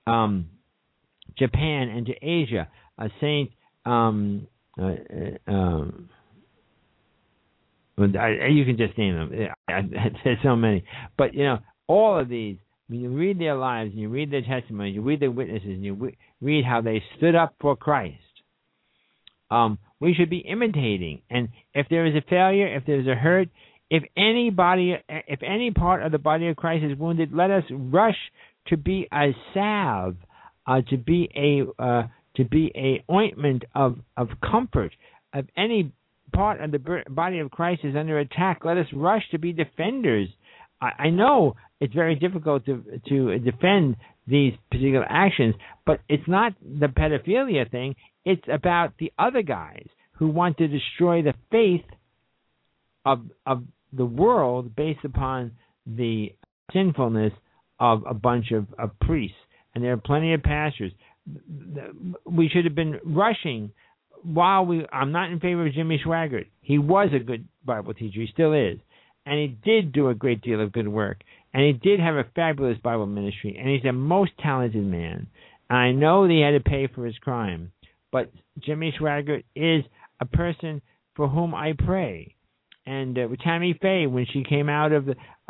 Japan and to Asia. Saint, you can just name them. There's so many. But, all of these, when you read their lives and you read their testimonies, you read their witnesses, and you read how they stood up for Christ, we should be imitating. And if there is a failure, if there is a hurt, if any part of the body of Christ is wounded, let us rush to be a salve, to be a ointment of comfort. If any part of the body of Christ is under attack, let us rush to be defenders. I know it's very difficult to defend these particular actions, but it's not the pedophilia thing. It's about the other guys who want to destroy the faith of the world based upon the sinfulness of a bunch of priests. And there are plenty of pastors. We should have been rushing I'm not in favor of Jimmy Swaggart. He was a good Bible teacher. He still is. And he did do a great deal of good work. And he did have a fabulous Bible ministry. And he's a most talented man. And I know that he had to pay for his crime. But Jimmy Swaggart is a person for whom I pray. And Tammy Faye, when she came out of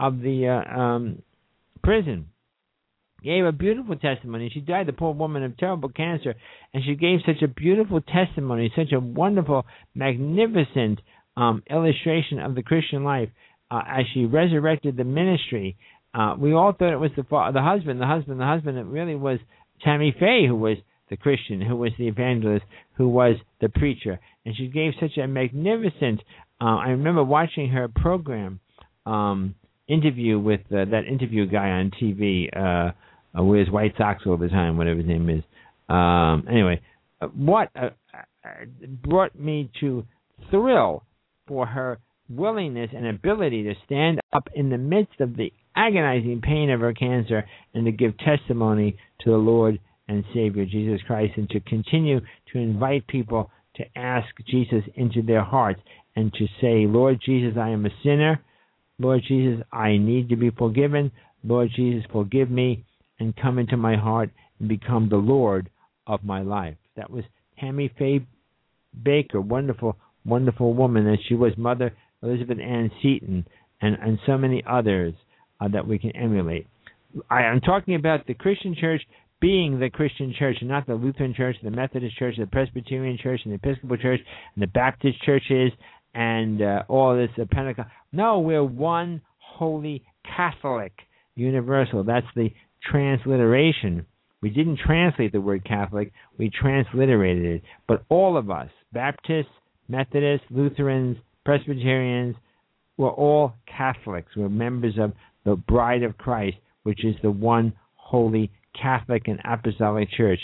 the prison, gave a beautiful testimony. She died, the poor woman, of terrible cancer, and she gave such a beautiful testimony, such a wonderful, magnificent illustration of the Christian life as she resurrected the ministry. We all thought it was the husband. It really was Tammy Faye who was the Christian, who was the evangelist, who was the preacher. And she gave such a magnificent, I remember watching her program, interview with that interview guy on TV, wears white socks all the time, whatever his name is. Anyway, what brought me to thrill for her willingness and ability to stand up in the midst of the agonizing pain of her cancer and to give testimony to the Lord and Savior Jesus Christ, and to continue to invite people to ask Jesus into their hearts and to say, Lord Jesus, I am a sinner. Lord Jesus, I need to be forgiven. Lord Jesus, forgive me and come into my heart and become the Lord of my life. That was Tammy Faye Baker, wonderful, wonderful woman, and she was Mother Elizabeth Ann Seton, and so many others that we can emulate. I am talking about the Christian church being the Christian church, and not the Lutheran church, the Methodist church, the Presbyterian church, and the Episcopal church, and the Baptist churches, and all this Pentecost. No, we're one holy Catholic universal. That's the transliteration. We didn't translate the word Catholic, we transliterated it. But all of us, Baptists, Methodists, Lutherans, Presbyterians, we're all Catholics. We're members of the Bride of Christ, which is the one holy Catholic and Apostolic Church.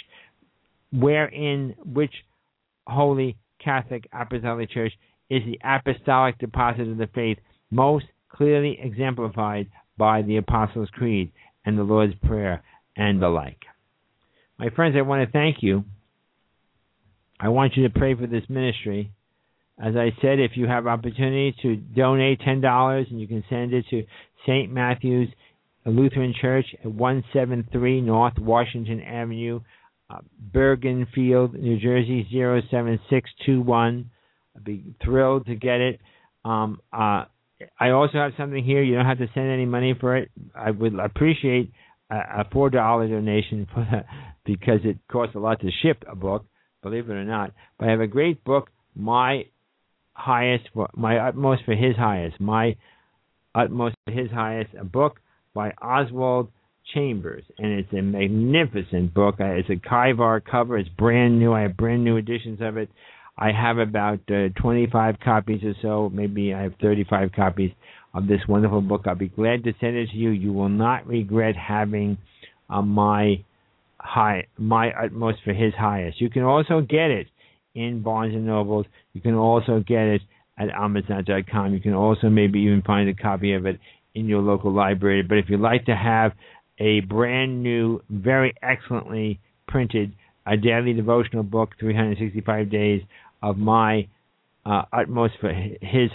Which holy Catholic Apostolic Church is the apostolic deposit of the faith, most clearly exemplified by the Apostles' Creed and the Lord's Prayer and the like. My friends, I want to thank you. I want you to pray for this ministry. As I said, if you have opportunity to donate $10, and you can send it to St. Matthew's Lutheran Church at 173 North Washington Avenue, Bergenfield, New Jersey, 07621. I'd be thrilled to get it. I also have something here. You don't have to send any money for it. I would appreciate a $4 donation for that, because it costs a lot to ship a book, believe it or not. But I have a great book, My Utmost for His Highest, My Utmost for His Highest, a book by Oswald Chambers, and it's a magnificent book. It's a Kaivar cover. It's brand new. I have brand new editions of it. I have about 25 copies or so. Maybe I have 35 copies of this wonderful book. I'll be glad to send it to you. You will not regret having My Utmost for His Highest. You can also get it in Barnes & Nobles. You can also get it at Amazon.com. You can also maybe even find a copy of it in your local library. But if you'd like to have a brand new, very excellently printed, a daily devotional book, 365 days of my utmost for his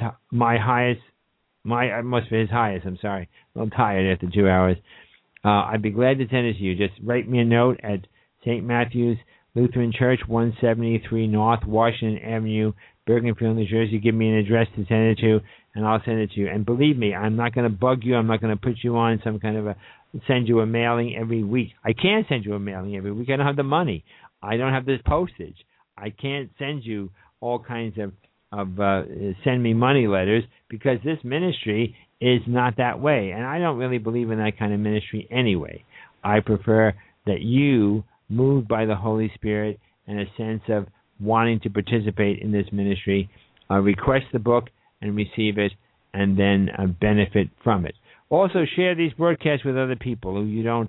highest. I'm sorry, a little tired after 2 hours. I'd be glad to send it to you. Just write me a note at St. Matthew's Lutheran Church, 173 North Washington Avenue, Bergenfield, New Jersey. Give me an address to send it to, and I'll send it to you. And believe me, I'm not going to bug you. I'm not going to put you on some kind of send you a mailing every week. I can't send you a mailing every week. I don't have the money. I don't have this postage. I can't send you all kinds of send me money letters, because this ministry is not that way. And I don't really believe in that kind of ministry anyway. I prefer that you, moved by the Holy Spirit and a sense of wanting to participate in this ministry, request the book and receive it, and then benefit from it. Also, share these broadcasts with other people who you don't,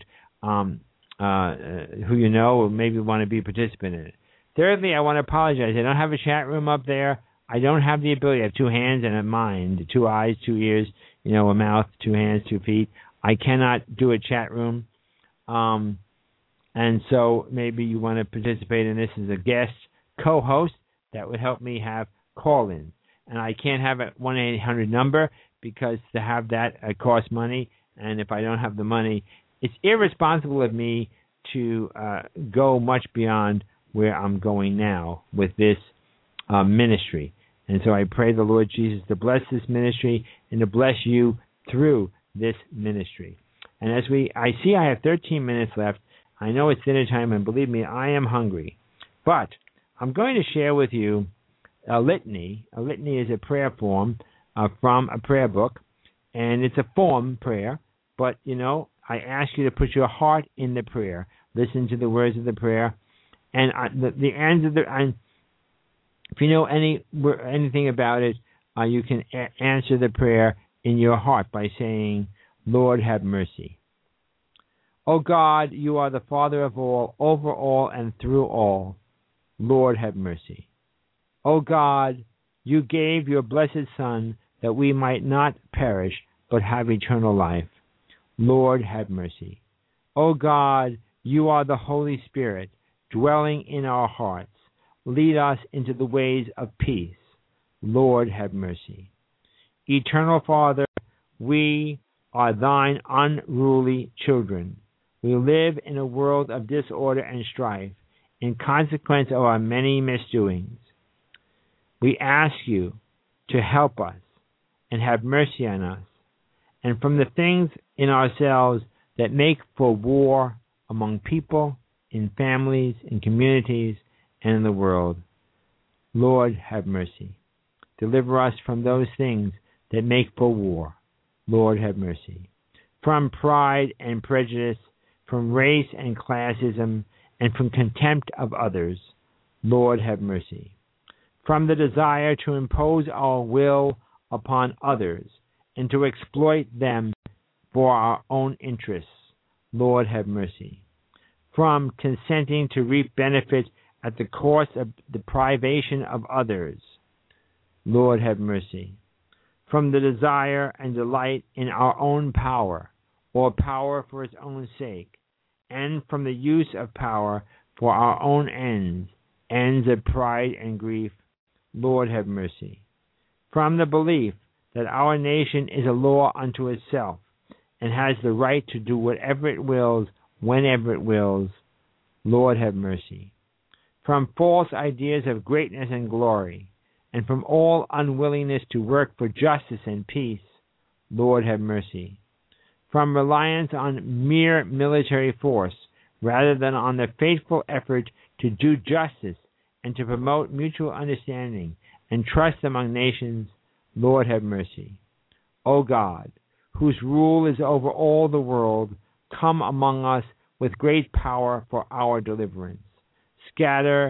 who you know, or maybe want to be a participant in it. Thirdly, I want to apologize. I don't have a chat room up there. I don't have the ability. I have 2 hands and a mind, 2 eyes, 2 ears, a mouth, 2 hands, 2 feet. I cannot do a chat room. And so maybe you want to participate in this as a guest co-host. That would help me have call-ins. And I can't have a 1-800 number, because to have that costs money. And if I don't have the money, it's irresponsible of me to go much beyond where I'm going now with this ministry. And so I pray the Lord Jesus to bless this ministry and to bless you through this ministry. And as I see I have 13 minutes left. I know it's dinner time, and believe me, I am hungry. But I'm going to share with you a litany. A litany is a prayer form from a prayer book, and it's a form prayer. But, I ask you to put your heart in the prayer. Listen to the words of the prayer. And the ends of and if you know anything about it, you can answer the prayer in your heart by saying, Lord, have mercy. O God, you are the Father of all, over all, and through all. Lord, have mercy. O God, you gave your blessed Son that we might not perish, but have eternal life. Lord, have mercy. O God, you are the Holy Spirit, dwelling in our hearts. Lead us into the ways of peace. Lord, have mercy. Eternal Father, we are thine unruly children. We live in a world of disorder and strife in consequence of our many misdoings. We ask you to help us and have mercy on us, and from the things in ourselves that make for war among people, in families, in communities, and in the world. Lord, have mercy. Deliver us from those things that make for war. Lord, have mercy. From pride and prejudice, from race and classism, and from contempt of others. Lord, have mercy. From the desire to impose our will upon others and to exploit them for our own interests. Lord, have mercy. From consenting to reap benefit at the cost of the privation of others. Lord, have mercy. From the desire and delight in our own power, or power for its own sake, and from the use of power for our own ends, ends of pride and grief. Lord, have mercy. From the belief that our nation is a law unto itself, and has the right to do whatever it wills, whenever it wills. Lord, have mercy. From false ideas of greatness and glory, and from all unwillingness to work for justice and peace. Lord, have mercy. From reliance on mere military force, rather than on the faithful effort to do justice and to promote mutual understanding and trust among nations. Lord, have mercy. O God, whose rule is over all the world, come among us with great power for our deliverance. Scatter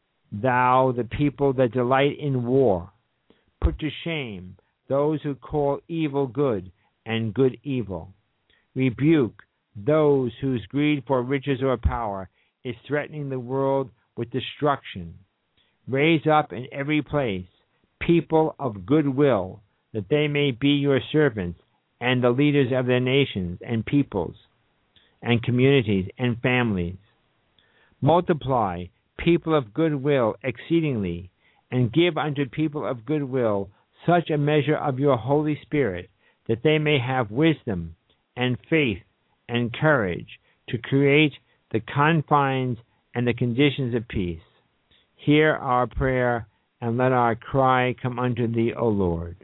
thou the people that delight in war. Put to shame those who call evil good and good evil. Rebuke those whose greed for riches or power is threatening the world with destruction. Raise up in every place people of good will, that they may be your servants and the leaders of their nations and peoples and communities and families. Multiply people of good will exceedingly, and give unto people of good will such a measure of your Holy Spirit, that they may have wisdom and faith and courage to create the confines and the conditions of peace. Hear our prayer, and let our cry come unto thee, O Lord.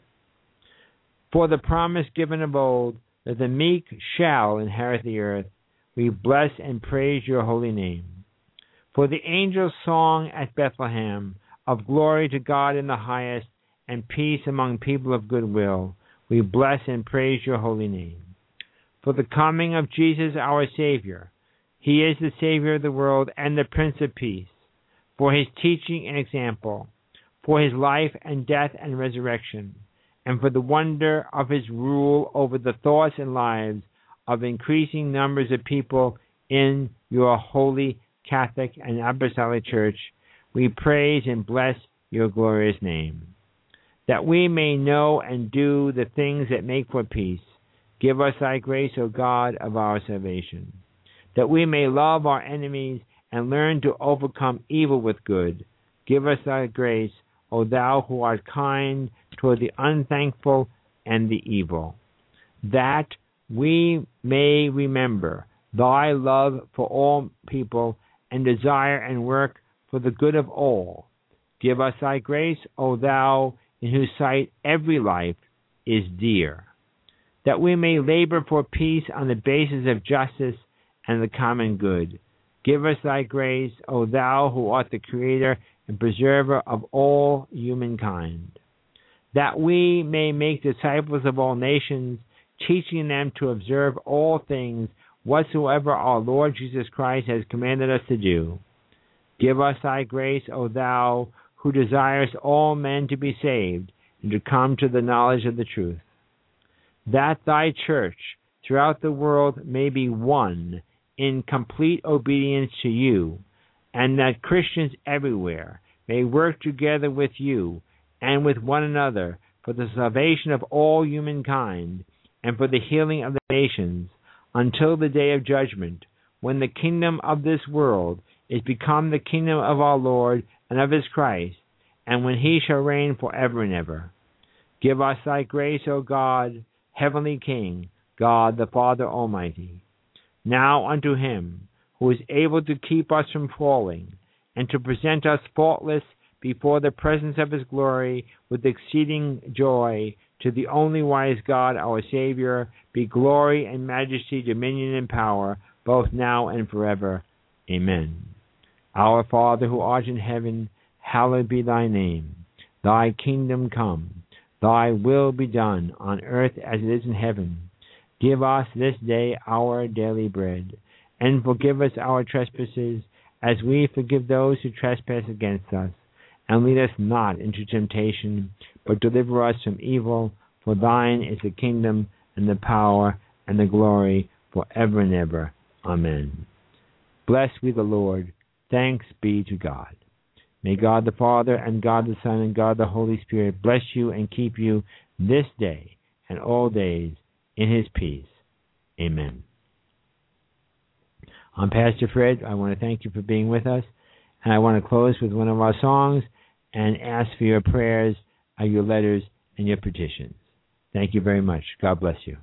For the promise given of old, that the meek shall inherit the earth, we bless and praise your holy name. For the angel's song at Bethlehem, of glory to God in the highest, and peace among people of good will, we bless and praise your holy name. For the coming of Jesus our Savior, he is the Savior of the world and the Prince of Peace. For his teaching and example, for his life and death and resurrection, and for the wonder of his rule over the thoughts and lives of increasing numbers of people in your holy Catholic and Apostolic Church, we praise and bless your glorious name. That we may know and do the things that make for peace, give us thy grace, O God of our salvation. That we may love our enemies and learn to overcome evil with good, give us thy grace, O thou who art kind toward the unthankful and the evil. That we may remember thy love for all people and desire and work for the good of all. Give us thy grace, O thou in whose sight every life is dear. That we may labor for peace on the basis of justice and the common good. Give us thy grace, O thou who art the creator and preserver of all humankind. That we may make disciples of all nations, teaching them to observe all things whatsoever our Lord Jesus Christ has commanded us to do. Give us thy grace, O thou who desirest all men to be saved and to come to the knowledge of the truth. That thy church throughout the world may be one in complete obedience to you, and that Christians everywhere may work together with you and with one another for the salvation of all humankind and for the healing of the nations, until the day of judgment, when the kingdom of this world is become the kingdom of our Lord and of his Christ, and when he shall reign forever and ever. Give us thy grace, O God, heavenly King, God the Father Almighty. Now unto him who is able to keep us from falling, and to present us faultless before the presence of his glory with exceeding joy, to the only wise God, our Savior, be glory and majesty, dominion and power, both now and forever. Amen. Our Father, who art in heaven, hallowed be thy name. Thy kingdom come. Thy will be done, on earth as it is in heaven. Give us this day our daily bread, and forgive us our trespasses, as we forgive those who trespass against us. And lead us not into temptation, but deliver us from evil. For thine is the kingdom, and the power, and the glory, forever and ever. Amen. Blessed be the Lord. Thanks be to God. May God the Father, and God the Son, and God the Holy Spirit bless you and keep you this day and all days in his peace. Amen. I'm Pastor Fred. I want to thank you for being with us. And I want to close with one of our songs and ask for your prayers, your letters, and your petitions. Thank you very much. God bless you.